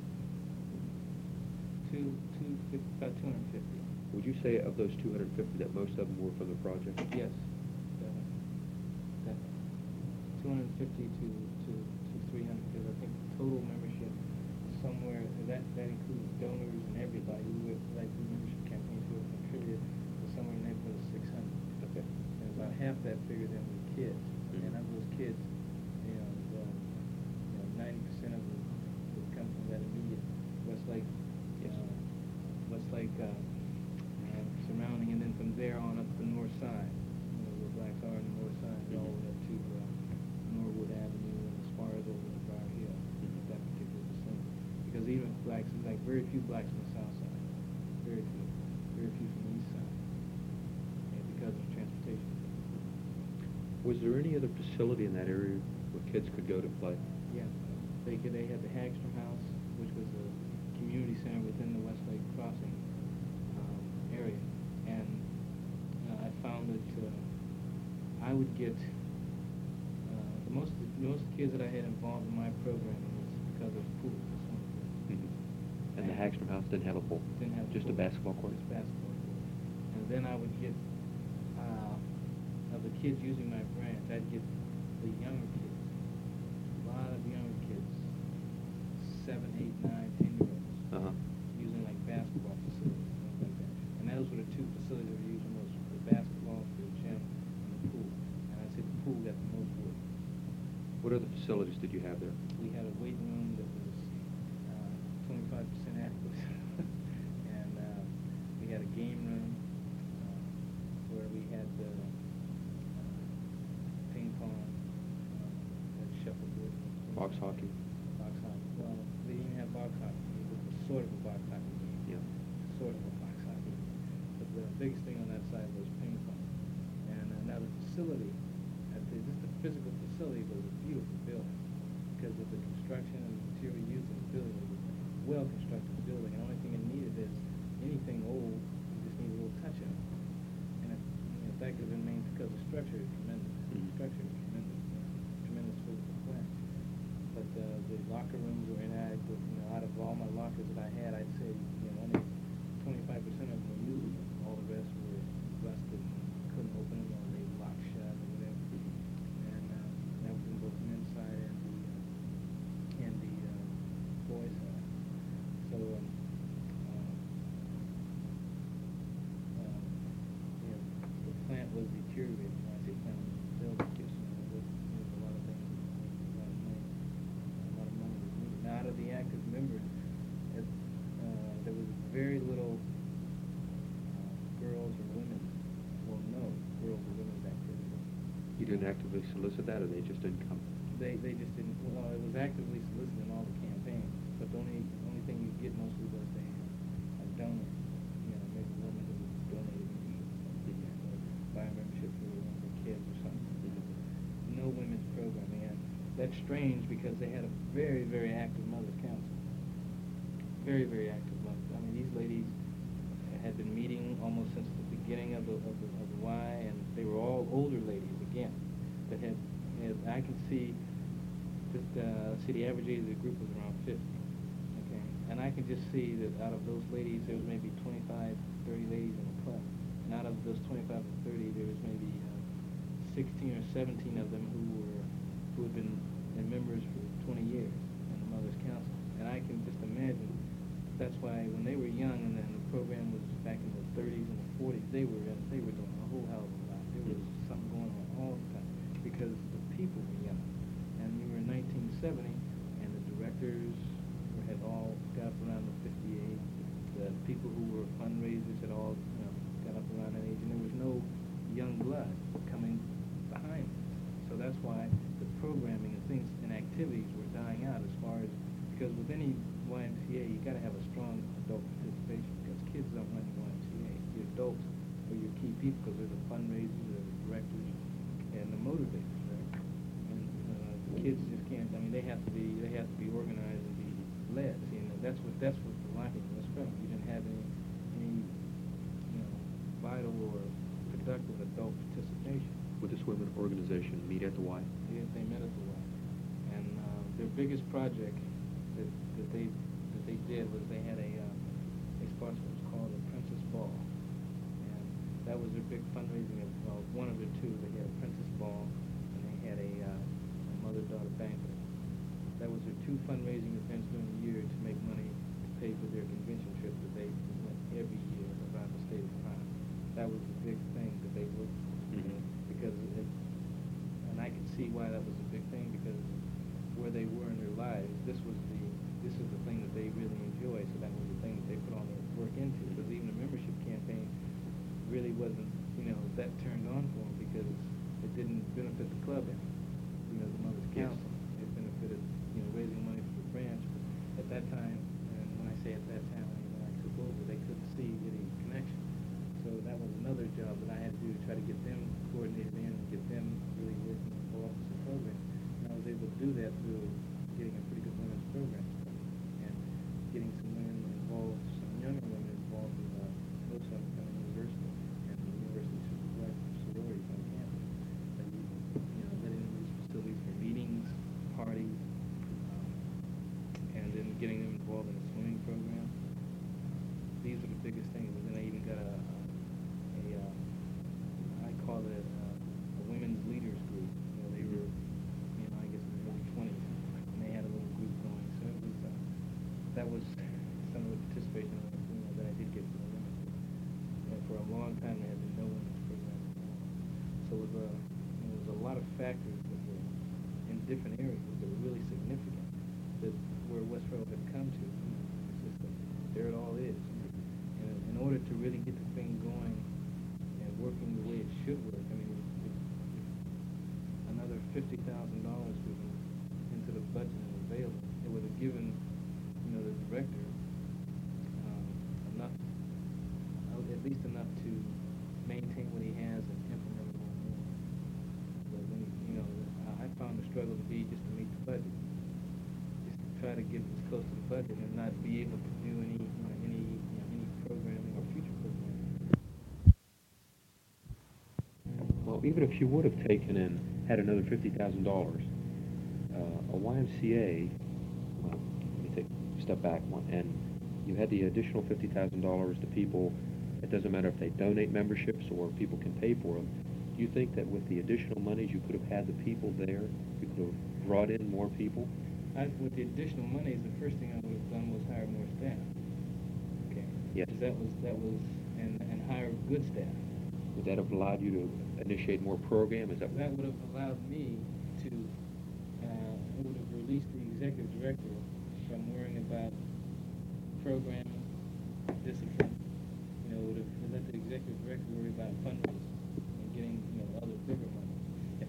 about 250. Would you say of those 250 that most of them were from the project? Yes, definitely. 250 to 300, because I think total membership somewhere, that includes donors and everybody who would like the membership campaigns who have contributed, to somewhere in the neighborhood of 600. Okay. And about half that figure then were kids. And of those kids, 90% of them would come from that immediate Westlake, surrounding, and then from there on up the north side, where blacks are on the north side, all the way up to Norwood Avenue and as far as over to Briar Hill, that particular vicinity. Because even blacks, like very few blacks on the south side, very few from the east side, because of transportation. Was there any other facility in that area where kids could go to play? Yeah, they had the Hagstrom House, which was a community center within the Westlake Crossing area, and I found that I would get the most kids that I had involved in my program was because of pool. And the Hagstrom House didn't have a pool? Didn't have just a pool. A basketball court? Just basketball court. And then I would get of the kids using my branch, I'd get the younger kids, a lot of younger kids, 7, 8, 9, 10-year-olds, using like basketball facilities, things like that. And those were the two facilities that were using most, the basketball, the gym, and the pool. And I'd say the pool got the most work. What other facilities did you have there? We had a weight room that was 25% adequate. And we had a game room where we had ping pong, shuffleboard. Box hockey? Box hockey. Well, they didn't have box hockey. It was sort of a box hockey game. Yeah. Sort of a box hockey. But the biggest thing on that side was ping pong. And now the facility, just the physical facility was a beautiful building because of the construction and the material used in the building. It was a well-constructed building. And the only thing it needed is anything old, you just need a little touch up. And the fact that it remains, because the structure is tremendous. The structure is tremendous. Tremendous physical plant. But the locker rooms were inadequate. Out of all my lockers that I had, I'd say only 25% of them were used. All the rest were busted and couldn't open them, or they locked shut or whatever. And that was in both the men's side and the boys' side. So the plant was deteriorating. When I say plant, the building, there was a lot of things, a lot of money was needed. Now, out of the active members, there was very little girls or women, well, no girls or women's activity. You You didn't actively solicit that, or they just didn't come? They just didn't, well, it was actively solicited in all the campaigns, but the only thing you get mostly was a donor, maybe a woman who donated membership, or buy a membership for one of their kids or something. No women's programming, and that's strange because they had a very, very active mothers council. Very, very active mothers. I mean, these ladies had been meeting almost since the beginning of the Y, and they were all older ladies again that had I can see the average age of the group was around 50. Okay, and I can just see that out of those ladies, there was maybe 25, 30 ladies in the club, and out of those 25 to 30, there was maybe 16 or 17 of them who had been members for 20 years in the Mothers Council, and I can just imagine that's why when they were young and then the program was back in the 30s and the 40s, they were doing a whole hell of a lot. There was something going on all the time because the people were young. And we were in 1970, and the directors had all got up around the 58. The people who were fundraisers had all got up around that age, and there was no young blood coming behind us. So that's why the programming and things and activities were dying out as far as, because with any YMCA, you got to have a strong adult participation because kids don't run the YMCA. The adults are your key people because they're the fundraisers, they're the directors, and the motivators, right? And the kids just can't. I mean, they have to be organized and be led. See, and that's what the lacking was from. You didn't have any vital or productive adult participation. Would this women organization meet at the Y? Yes, they met at the Y. And their biggest project that they did was they had they sponsored what was called a Princess Ball, and that was their big fundraising of one of the two. They had a Princess Ball, and they had a mother-daughter banquet. That was their two fundraising events during the year to make money to pay for their convention trip that they went every year around the state of Ohio. That was the big thing that they looked because and I could see why that was a big thing because where they were in their lives, this is the thing that they really enjoy, so that was the thing that they put all their work into, because even the membership campaign really wasn't, that turned on for them because it didn't benefit the club any, the Mothers Council. It benefited, raising money for the branch, but at that time, and when I say at that time, I mean when I took over, they couldn't see any connection. So that was another job that I had to do to try to get them coordinated in and get them really working with the office and program. And I was able to do that through getting a pretty good women's program and getting some women involved, some younger women involved in North Southern County University and the University Supervised sororities on campus. And letting them use facilities for meetings, parties, and then getting them involved in the swimming program. These are the biggest things. And then I even got I call it a women's leaders group. They were, I guess in the early 20s, and they had a little group going. So it was, that was some of the participation that I did get from the women. And for a long time, there had been no women's program at all. So it was a lot of factors that were in different areas that were really significant. That where Westboro had come to. It's just that there it all is. And in order to really get the thing going and working the way it should work, I mean, if another $50,000 was into the budget and available, it would have given, the director enough, at least enough to maintain what he has and implement it more. But when, I found the struggle to be just to meet the budget, just to try to get as close to the budget and not be able to do any programming or future programming. Well, even if you would have taken and had another $50,000, a YMCA, well, let me take a step back one, and you had the additional $50,000 to people. It doesn't matter if they donate memberships or people can pay for them. Do you think that with the additional monies, you could have had the people there? You could have brought in more people? With the additional monies, the first thing I would have done was hire more staff. Okay. Yes. Because that was and hire good staff. Would that have allowed you to initiate more program? That would have allowed me to, it would have released the executive director from worrying about programming, discipline. It would have let the executive director worry about fundraising and getting, other bigger money. If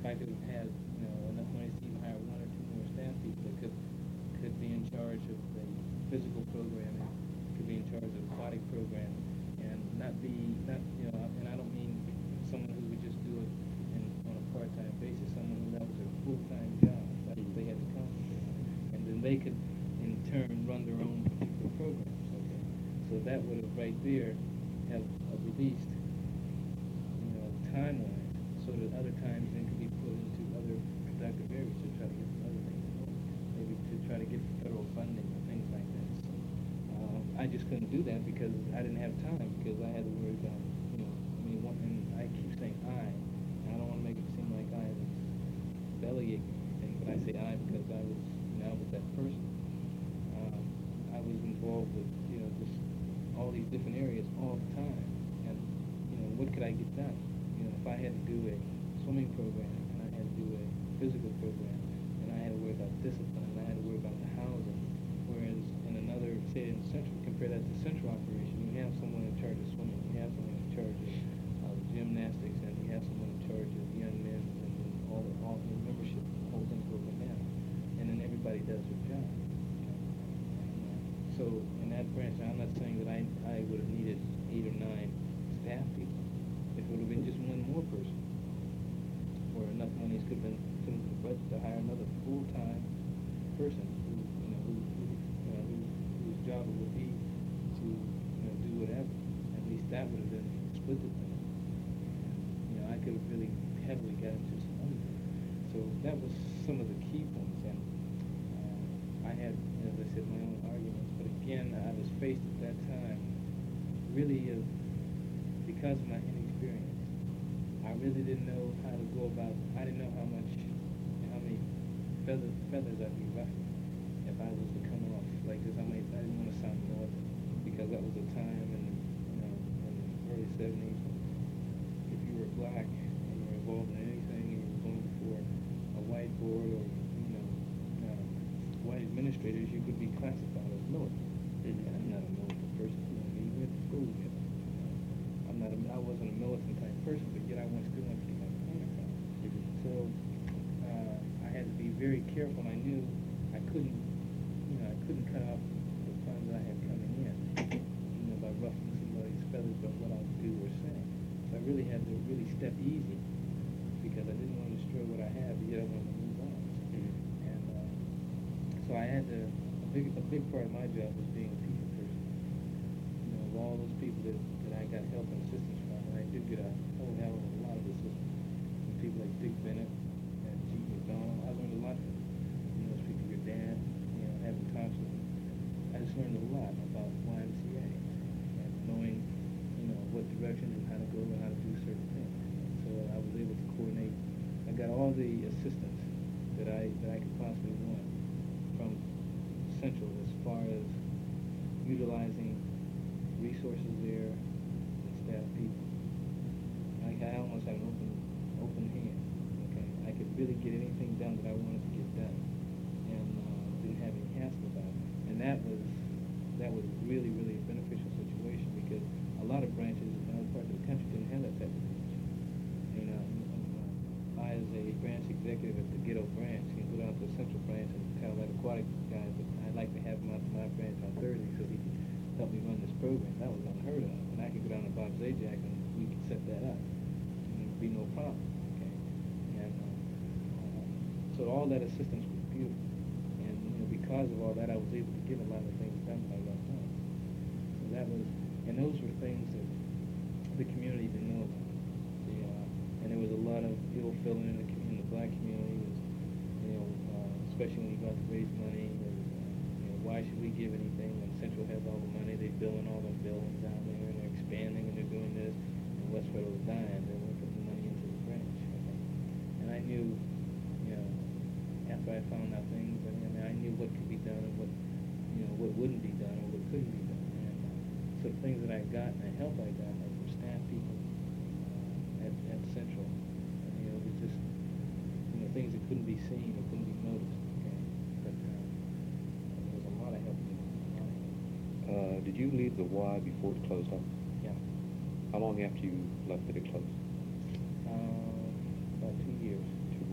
I could have, enough money to even hire one or two more staff people that could be in charge of the physical programming, could be in charge of aquatic programming, and not, and I don't mean someone who would just do it on a part-time basis, someone who that was their full-time job, that's what they had to concentrate on. And then they could, in turn, run their own particular programs, okay? So that would have, right there, have released, timeline, so that other times then could be put into other productive areas to try to get some other things going, maybe to try to get federal funding or things like that. So, I just couldn't do that because I didn't have time, because I had to worry about, and I keep saying and I don't want to make it seem like I was delegating anything, but I say I because I was that person. I was involved with, just all these different areas all the time, and, what could I get done? If I had to do a swimming program, and I had to do a physical program, and I had to worry about discipline, and I had to worry about the housing, whereas in another, say in Central, compare that to Central operation, you have someone in charge of swimming, you have someone in charge of gymnastics, and you have someone in charge of young men, and then all the membership, the whole thing broken down, and then everybody does their job. So in that branch, I'm not saying that I would have needed 8 or 9 staff people. If it would have been just one more person, or enough monies could have been put into the budget to hire another full-time person whose job it would be to do whatever. At least that would have been split the thing. And, I could have really heavily got into some other things. So that was some of the key points. And I had, as I said, my own arguments. But again, I was faced at that time really because of my inexperience. I really didn't know how to go about, I didn't know how many feathers I'd be ruffling if I was to come off like this. I didn't want to sound northern, because that was a time in the early 70s when if you were black and you were involved in anything and you were going before a whiteboard or, white administrators, you could be classified as militant. And I'm not a militant person. We went to school together. I wasn't a militant type person, but yet I still went to get my point across. So I had to be very careful. And I knew I couldn't cut off the funds I had coming in, by ruffling somebody's feathers about what I would do or say. So I really had to really step easy, because I didn't want to destroy what I had, but yet I wanted to move on. And so I had to. A big part of my job was being a people person. Of all those people that I got help and assistance from, and I did get a whole hell of a lot of assistance from people like Dick Bennett and G. McDonald. I learned a lot from those people, your dad, Evan Thompson. I just learned a lot about YMCA and knowing, what direction and how to go and how to do certain things. And so I was able to coordinate. I got all the assistance that I could possibly want from Central, as far as utilizing resources there and staff people. I almost had an open hand. Okay, I could really get anything done that I wanted to get done, and didn't have any hassle about it. And that was really, really a beneficial situation, because a lot of branches in other parts of the country didn't have that type of branch. I, as a branch executive at the Ghetto branch, can go down to the Central branch and kind of like aquatic guys, but I'd like to have him out to my branch on Thursday so he could help me run this program. That was unheard of. And I could go down to Bob Zajac and we could set that up. And there'd be no problem. Okay. And so all that assistance was beautiful. And because of all that, I was able to get a lot of things done that I got done. So that was, and those were things that the community didn't know about. And there was a lot of ill feeling in the black community. Was, especially when you got to raise money. Why should we give anything when Central has all the money? They're building all the buildings down there, and they're expanding, and they're doing this. And West Federal is dying. They weren't putting the money into the branch. Okay? And I knew, after I found out things, I knew what could be done and what wouldn't be done or what couldn't be done. And so the things that I got and the help I got were from staff people at Central. And, it was just, things that couldn't be seen or couldn't be noticed. Okay? But there was a lot of help. Did you leave the Y before it closed up? Yeah. How long after you left did it close? About 2 years. 2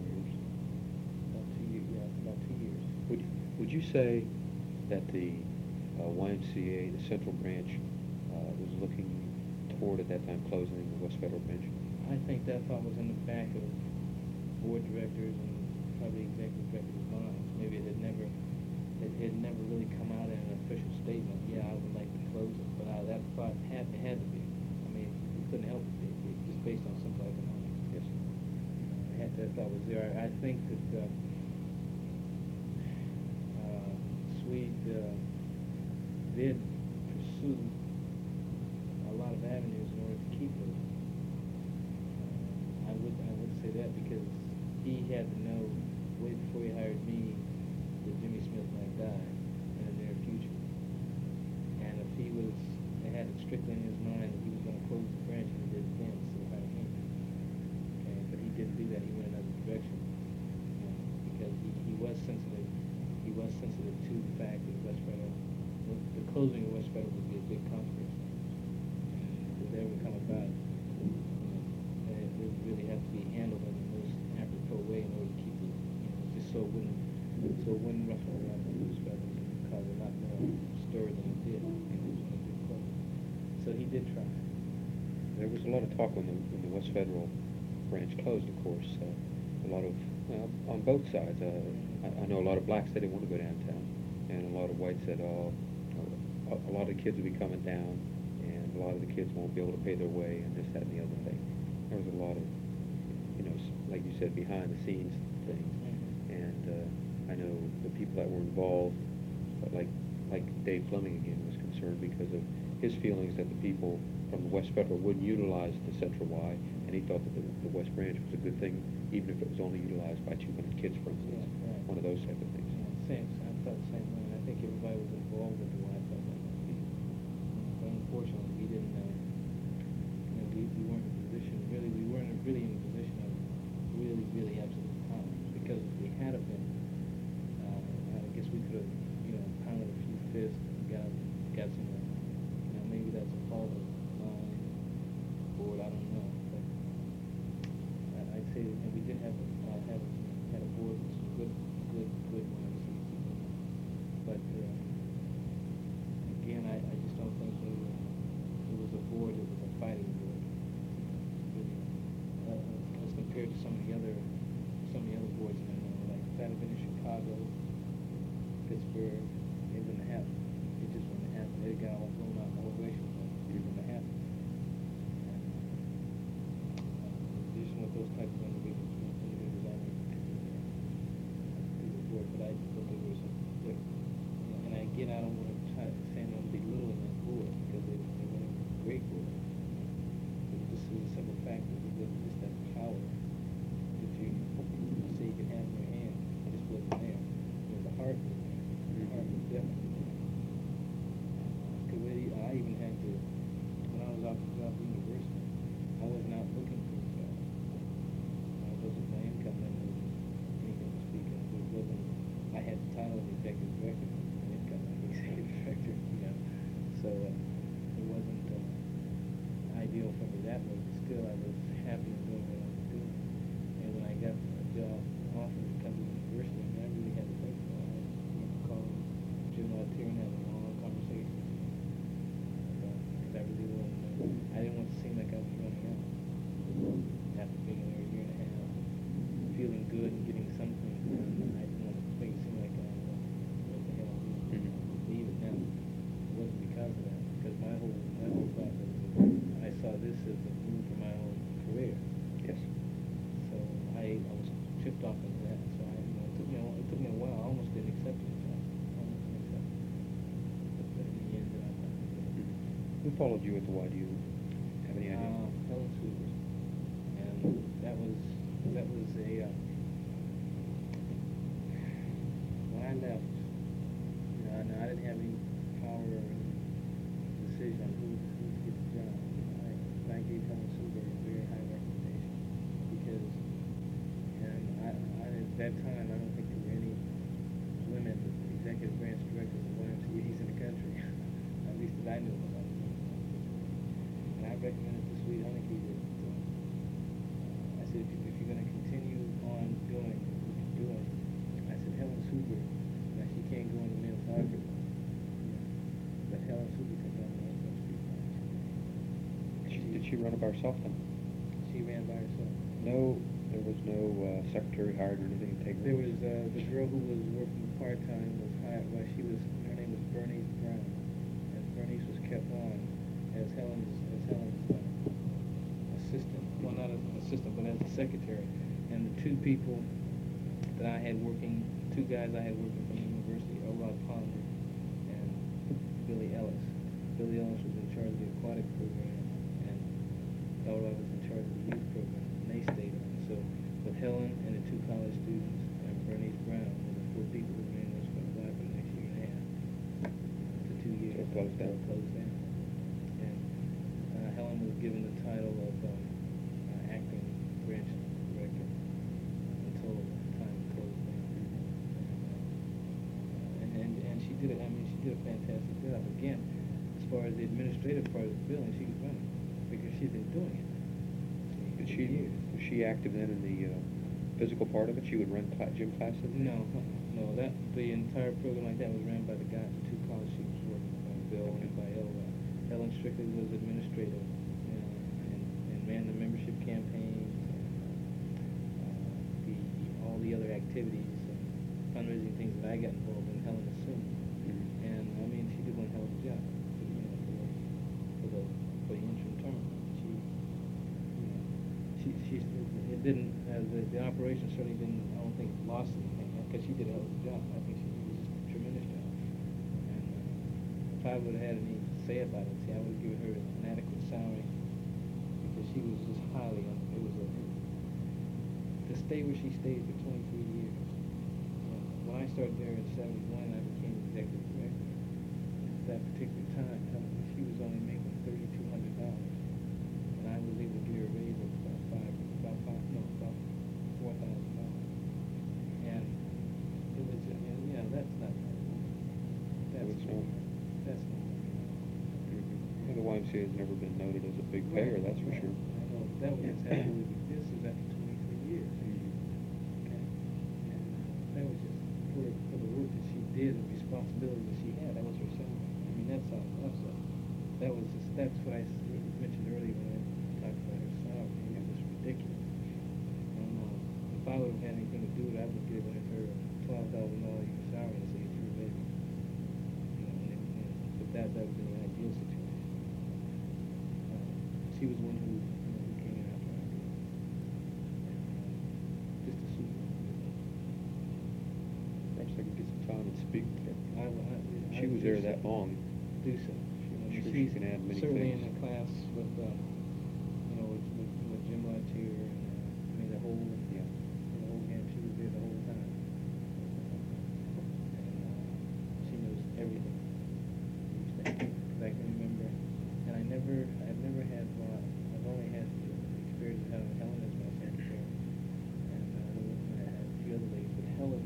Would you say that the YMCA, the Central Branch, was looking toward at that time closing the West Federal Branch? I think that thought was in the back of board directors and probably executive directors' minds. Maybe it had never really come out in an official statement. Yeah, I would like to close it, but that thought had to be. I mean, you couldn't help it. It's just based on simple economics. Yes. That thought was there. I think that Swede did pursue a lot of avenues in order to keep it. I would say that because he had to know way before he hired me that Jimmy Smith might die in the near future. And if he had it strictly in his mind that he was going to close the branch, and he did it then, so hired me. Okay, but he didn't do that. He went another direction because he was sensitive. He was sensitive to the fact that West Federal, the closing of West Federal would be a big controversy. If it ever come about, it would really have to be handled in the most apropos way in order to keep it, just so it wouldn't ruffle around the loose feathers and cause a lot more stir than it did. So he did try. There was a lot of talk when the West Federal Branch closed, of course. A lot of, on both sides. I know a lot of blacks said they didn't want to go downtown, and a lot of whites said, oh, a lot of the kids will be coming down, and a lot of the kids won't be able to pay their way, and this, that, and the other thing. There was a lot of, like you said, behind-the-scenes things. And I know the people that were involved, like Dave Fleming again, was concerned because of his feelings that the people from the West Federal wouldn't utilize the Central Y, and he thought that the West Branch was a good thing, even if it was only utilized by 200 kids, for instance. Yeah, right. One of those type of things. Yeah, I felt the same way, and I think everybody was involved with the Y felt like that. But unfortunately, we didn't. We weren't in a position. We weren't really in a position of really absolute power. Because if we had have been, I guess we could have, pounded a few fists and got some. Maybe that's a fault of mine, board. I don't know. But I'd say that we did have a board with some good ones. But again, I just don't think it was a board that was a fighting board. As compared to some of the other boards that I know, like if that had been in Chicago, Pittsburgh, it wouldn't have happened. It just wouldn't happen. They got all blown out in elevation, but it wouldn't have happened. Just with those types of individuals I do the board, but I just thought there was and again, I don't want to try to say I'm belittling that board because they were a great board. But it just is a simple fact that it wasn't just that power that you say you can have in your hand. It just wasn't there. The heart was there. The heart was definitely there. I even had to, when I was out at the university, I was not looking for a job. I wasn't my income then was anything to speak of. It wasn't, I had the title of executive director, my income like executive director, So it wasn't ideal for me that way, but still I was happy in doing what I was doing. And when I got a job offer to come to the university, I really had to think about it. I called Jim Altier and had a long conversation. I really I didn't want to seem like I was running out. After being there a year and a half, feeling good and getting something done, I didn't want to make it seem like what the hell I'm doing. Leave it now. It wasn't because of that. Because my whole thought was I saw this as a move for my own career. Yes. So I was tripped off into that. So it took me a while. I almost didn't accept it. But in the end, I thought. Who followed you at the Y? Do you have any idea? Helen Suter. And that was a, when I left, I didn't have any power or decision on who to get the job. I gave Helen Suter a very high recommendation because, at that time, I don't think there were any women executive branch directors of YMCA's in the country, at least that I knew about. And I recommended to Sweet Honeyke that I said, if you're going to continue on doing what you're doing, I said, Helen Suter, she came she run it by herself then? She ran by herself. No, there was no secretary hired or anything to take her? There was, the girl who was working part-time was hired, well, her name was Bernice Brown. And Bernice was kept on as Helen's assistant, well, not as an assistant, but as a secretary. And the two people that I had working, two guys I had working from the university, Rod Ponder and Billy Ellis. Billy Ellis was in charge of the aquatic program, and Elrod was in charge of the youth program, and they stayed on. So, with Helen and the two college students and Bernice Brown were the four people who ran this for the Y for the next year and a half. To 2 years. So it closed down. Closed down. And Helen was given the title of acting branch director until the time it closed down. And she did it. I mean, she did a fantastic job. Again, as far as the administrative part of the building, she was running because she'd been doing it. Was For years. she active then in the physical part of it? She would run gym classes? No, the entire program like that was ran by the guys, the two college students working by Bill and by Elrod. Helen strictly was administrative, and ran the membership campaigns, all the other activities, fundraising things that I got involved in. Helen assumed, and I mean she did one hell of a job, for the interim term. It didn't, the operation certainly didn't, I don't think, lost anything, because she did a hell of a job. I think she did just a tremendous job. And if I would have had any say about it, I would have given her an adequate salary, because she was just highly, to stay where she stayed for 23 years. When I started there in 71, I became executive director. At that particular time, she was only making $3,200, and I was able to get her a raise of about $4,000. And it was, that's not, that's not. Well, the YMCA has never been noted as a big payer, that's for sure. I know, that was absolutely, this is after 23 years. Okay? And that was just for the work that she did, the responsibility that she had, that was her salary. I mean, that's what I mentioned earlier when I talked about her salary. It was just ridiculous. And if I would have had anything to do with it, I would have given her $12,000 a year salary and say, it's your baby. But that would have been the ideal situation. She was one who came in after I did. Just a super. Perhaps I could get some time and speak with her. I She was there that long. Do so. I'm sure she can add many certainly things. in the class with, with Jim Latier and I mean the whole camp. She was there the whole time. And she knows everything. Because I can remember, and I've never had. I've only had the experience of having Helen as my secretary, and I had a few other ladies, but Helen,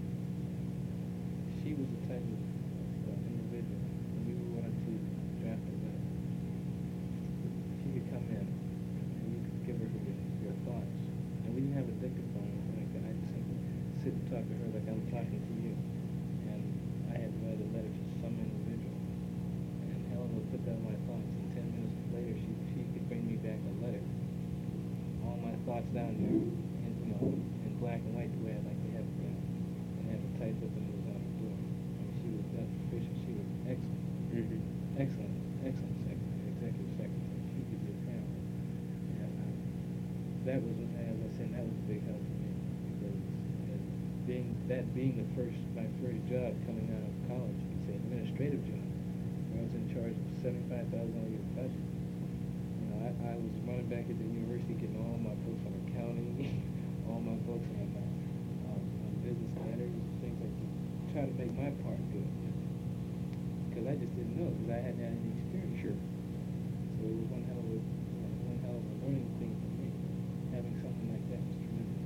she was the type of individual. When we wanted to draft a letter, she could come in and you could give her your thoughts. And we didn't have a dictaphone or anything like that. I just simply sit and talk to her like I'm talking to you. And I had to write a letter to some individual. And Helen would put down my thoughts. And 10 minutes later, she could bring me back a letter. All my thoughts down there, in black and white, the way I like to have it down. And have it typed up and it was out the door. I mean, she was that proficient. She was excellent. Excellent secretary, executive secretary. She could do town. And that was, as I said, that was a big help for me. Because being my first job coming out of college, you could say administrative job, where I was in charge of $75,000 a year budget. I was running back at the university, getting all my books on accounting, all my books on business matters, things like that, try to make my part good. Because I just didn't know, because I hadn't had any experience. Sure. So it was one hell of a learning thing for me. Having something like that was tremendous.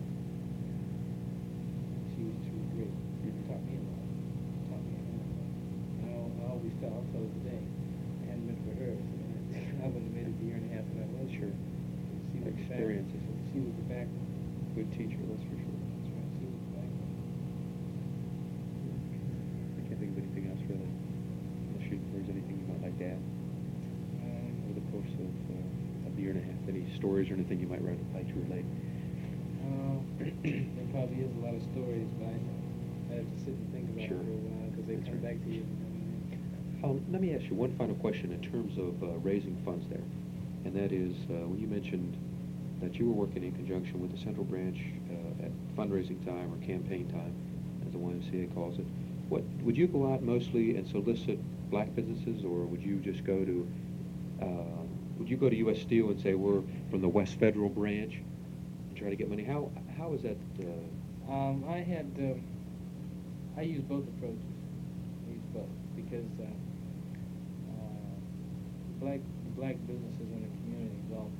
She was great. Taught me a lot. And I always I'll tell her today, it hadn't been for her, I wouldn't have made it the year and a half that I was. Sure. She was Experiences. She was the backbone. Good teacher, that's for sure. That's right. She was the backbone. I can't think of anything else really. Unless there's anything you might like to add over the course of the year Any stories or anything you might like to relate? There probably is a lot of stories, but I have to sit and think about Sure. it for a while, because they That's come right. back to you. Let me ask you one final question in terms of raising funds there, and that is, when you mentioned that you were working in conjunction with the Central Branch at fundraising time or campaign time, as the YMCA calls it, would you go out mostly and solicit black businesses, or would you just go to U.S. Steel and say, we're from the West Federal Branch, and try to get money? How is that? I use both approaches. I use both, because black businesses in the community,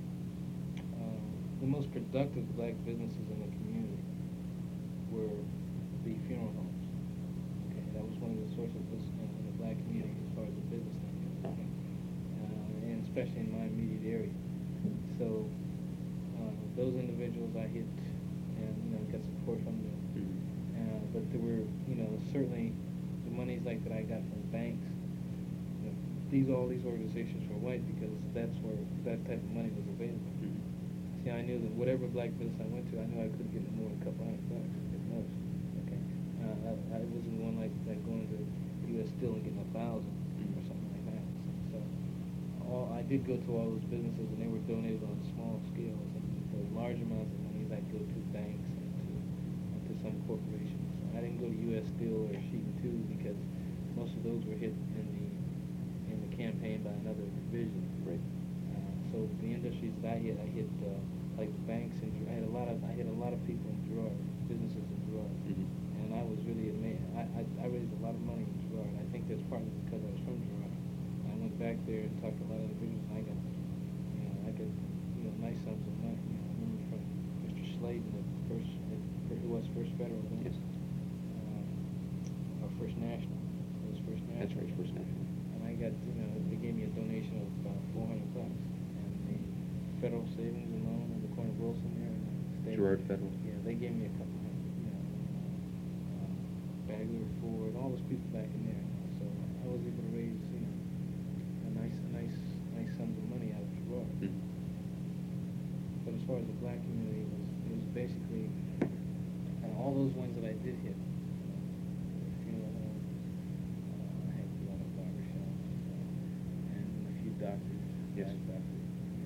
the most productive black businesses in the community were the funeral homes. Okay, that was one of the sources of this in the black community as far as the business thing goes. Okay? And especially in my immediate area. So those individuals I hit, and got support from them. But there were, certainly the monies like that I got from banks. All these organizations were white, because that's where that type of money was available. See, I knew that whatever black business I went to, I knew I could get more than a couple $100 at most. Okay, I wasn't one like going to U.S. Steel and getting 1,000 or something like that. So I did go to all those businesses, and they were donated on small scales, and the large amounts of money I'd go to banks and to some corporations. I didn't go to U.S. Steel or Sheehan Tube, because most of those were hit in the campaign by another division. Right. So the industries that I hit like the banks, and I hit a lot of people in Girard, businesses in Girard, and I was really amazed. I raised a lot of money in Girard. I think that's partly because I was from Girard. I went back there and talked to a lot of individuals, and I got nice sums of money. I remember from Mr. Slayton, who was First Federal, Yes. Or First National. It was First National. That's right, First National. And I got, they gave me a donation of about $400, and the Federal Savings and Loan in the corner of Wilson there. Girard Federal. Yeah, they gave me a couple hundred. Bagler, Ford, all those people back in there. So I was able to raise, a nice sums of money out of Girard. But as far as the black community, it was basically, and all those ones that I did hit. I had a lot of barbershops and a few doctors. Yes. Doctors.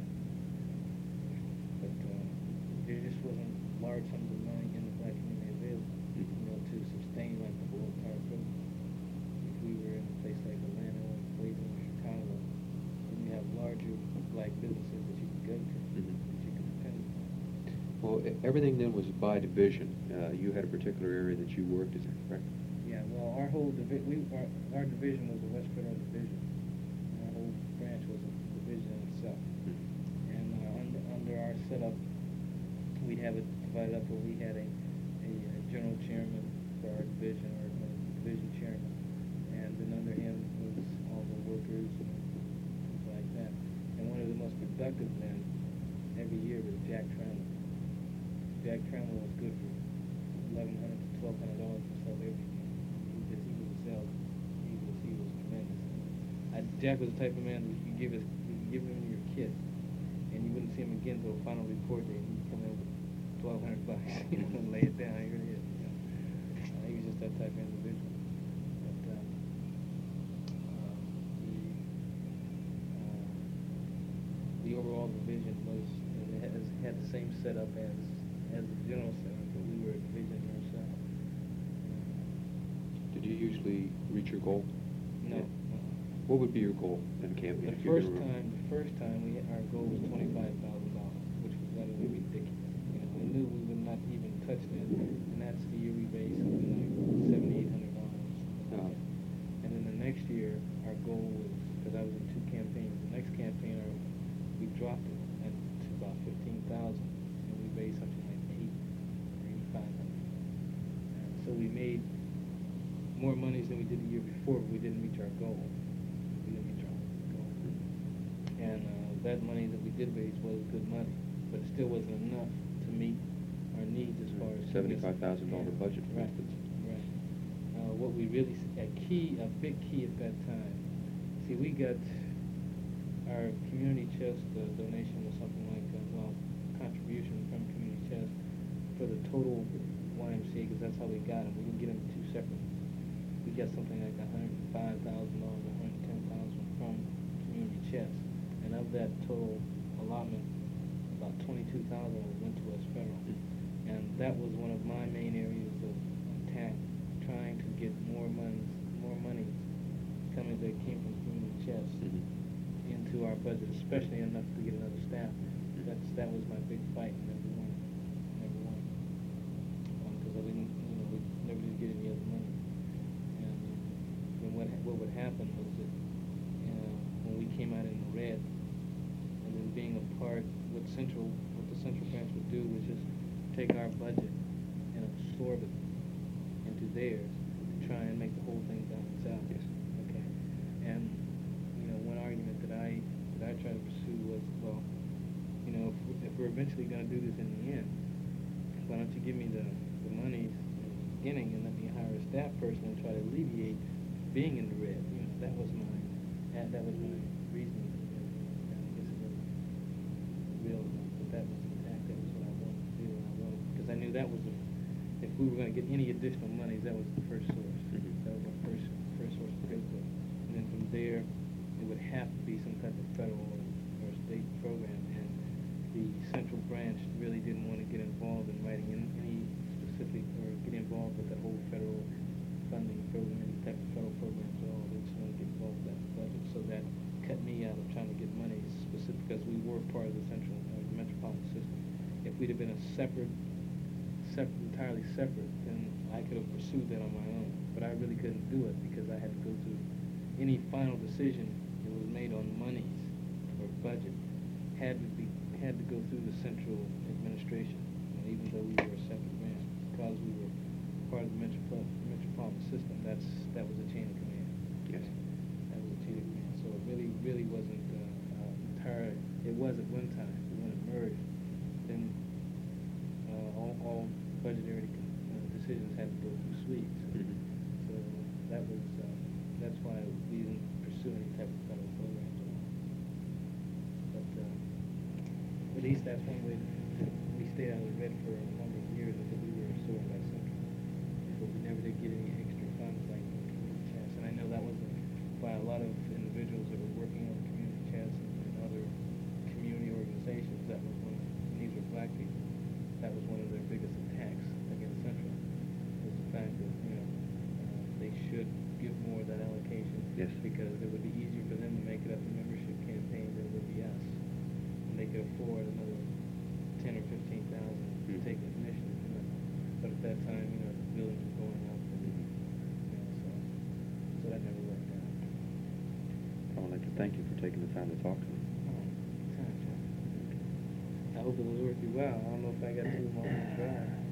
But there just wasn't large sums of money in the black community available, to sustain like the whole entire program. If we were in a place like Atlanta or Cleveland or Chicago, then you have larger black businesses that you could go to, that you could depend on. Well, everything then was by division. You had a particular area that you worked, is that correct? Yeah, well, our whole our division was the West Federal Division. Our whole branch was a division in itself. And under our setup, we'd have it divided up where we had a general chairman for our division, or a division chairman, and then under him was all the workers and things like that. And one of the most productive men every year was Jack Trammell. Jack Trammell was good for $1,100 to $1,200 for sale every year. He was a salesman. He was tremendous. Jack was the type of man that you could give him your kit, and you wouldn't see him again until the final report day. He'd come in with $1,200, and lay it down. Here it is. He was just that type of individual. But the overall division had the same setup as the general setup, but we were a division ourselves. Did you usually reach your goal? No. What would be your goal in a campaign? The first time our goal was $25,000, which was utterly ridiculous. We knew we would not even touch that, and that's the year we raised something like $700-800. And then the next year, our goal was, because I was in 2 campaigns, the next campaign we dropped it to about $15,000, and we raised something like $800 or $8,500. So we made more monies than we did the year before, but we didn't reach our goal. And that money that we did raise was good money, but it still wasn't enough to meet our needs as far as $75,000 budget, for right, instance. Right. What we really, a big key at that time. See, we got our community chest donation was something like, contribution from community chest for the total YMCA, because that's how we got them. We didn't get them two separate. We got something like $105,000, $110,000 from community chest, and of that total allotment, about $22,000 went to us federal, and that was one of my main areas of attack, trying to get more money coming that came from community chest into our budget, especially enough to get another staff. That was my big fight, and never won. Because I didn't, we never did get any other money. And then what would happen was that when we came out in the red, and then being a part, what the central branch would do was just take our budget and absorb it into theirs to try and make the whole thing balance out. Yes. Okay. And one argument that I tried to pursue was, well, if we're eventually going to do this in the end, why don't you give me the money in the beginning and let me hire a staff person and try to alleviate being in the red. That was my reasoning. I guess it wasn't real enough, but that was what I wanted to do. Because I knew that was if we were going to get any additional monies, that was the first source. That was my first source of critical. And then from there, it would have to be some type of federal or state program. And the central branch really didn't want to get involved in writing any specific or get involved with the whole federal funding program, any type of federal programs at all. They just wanted to get involved with that budget. So that cut me out of trying to get money specific, because we were part of the central the metropolitan system. If we'd have been entirely separate, then I could have pursued that on my own. But I really couldn't do it because I had to go through any final decision that was made on monies or budget had to go through the central administration, even though we were a separate branch, because we were part of the metropolitan system. That was a chain of command. Yes. That was a chain of command. So it really wasn't entire. It was at one time. When it merged, then all budgetary decisions had to go through suites. So that's why we didn't pursue any type of federal programs at all. But at least that's one way that we stayed out of the red for a number of years, until we were absorbed by Central. But we never did get any extra funds like community chest. And I know that was by a lot of individuals that were working on community chest and other community organizations. That was one of, and these were black people, that was one of their biggest attacks against Central, was the fact that they should give more of that allocation. Yes. Because it would be easier for them to make it up in membership campaigns than it would be us. And they could afford another 10 or 15,000 to take admission. But at that time, the buildings were going up, and so that never worked out. I would like to thank you for taking the time to talk to me. Anytime, John. I hope it was worth your while. I don't know if I got too long to drive.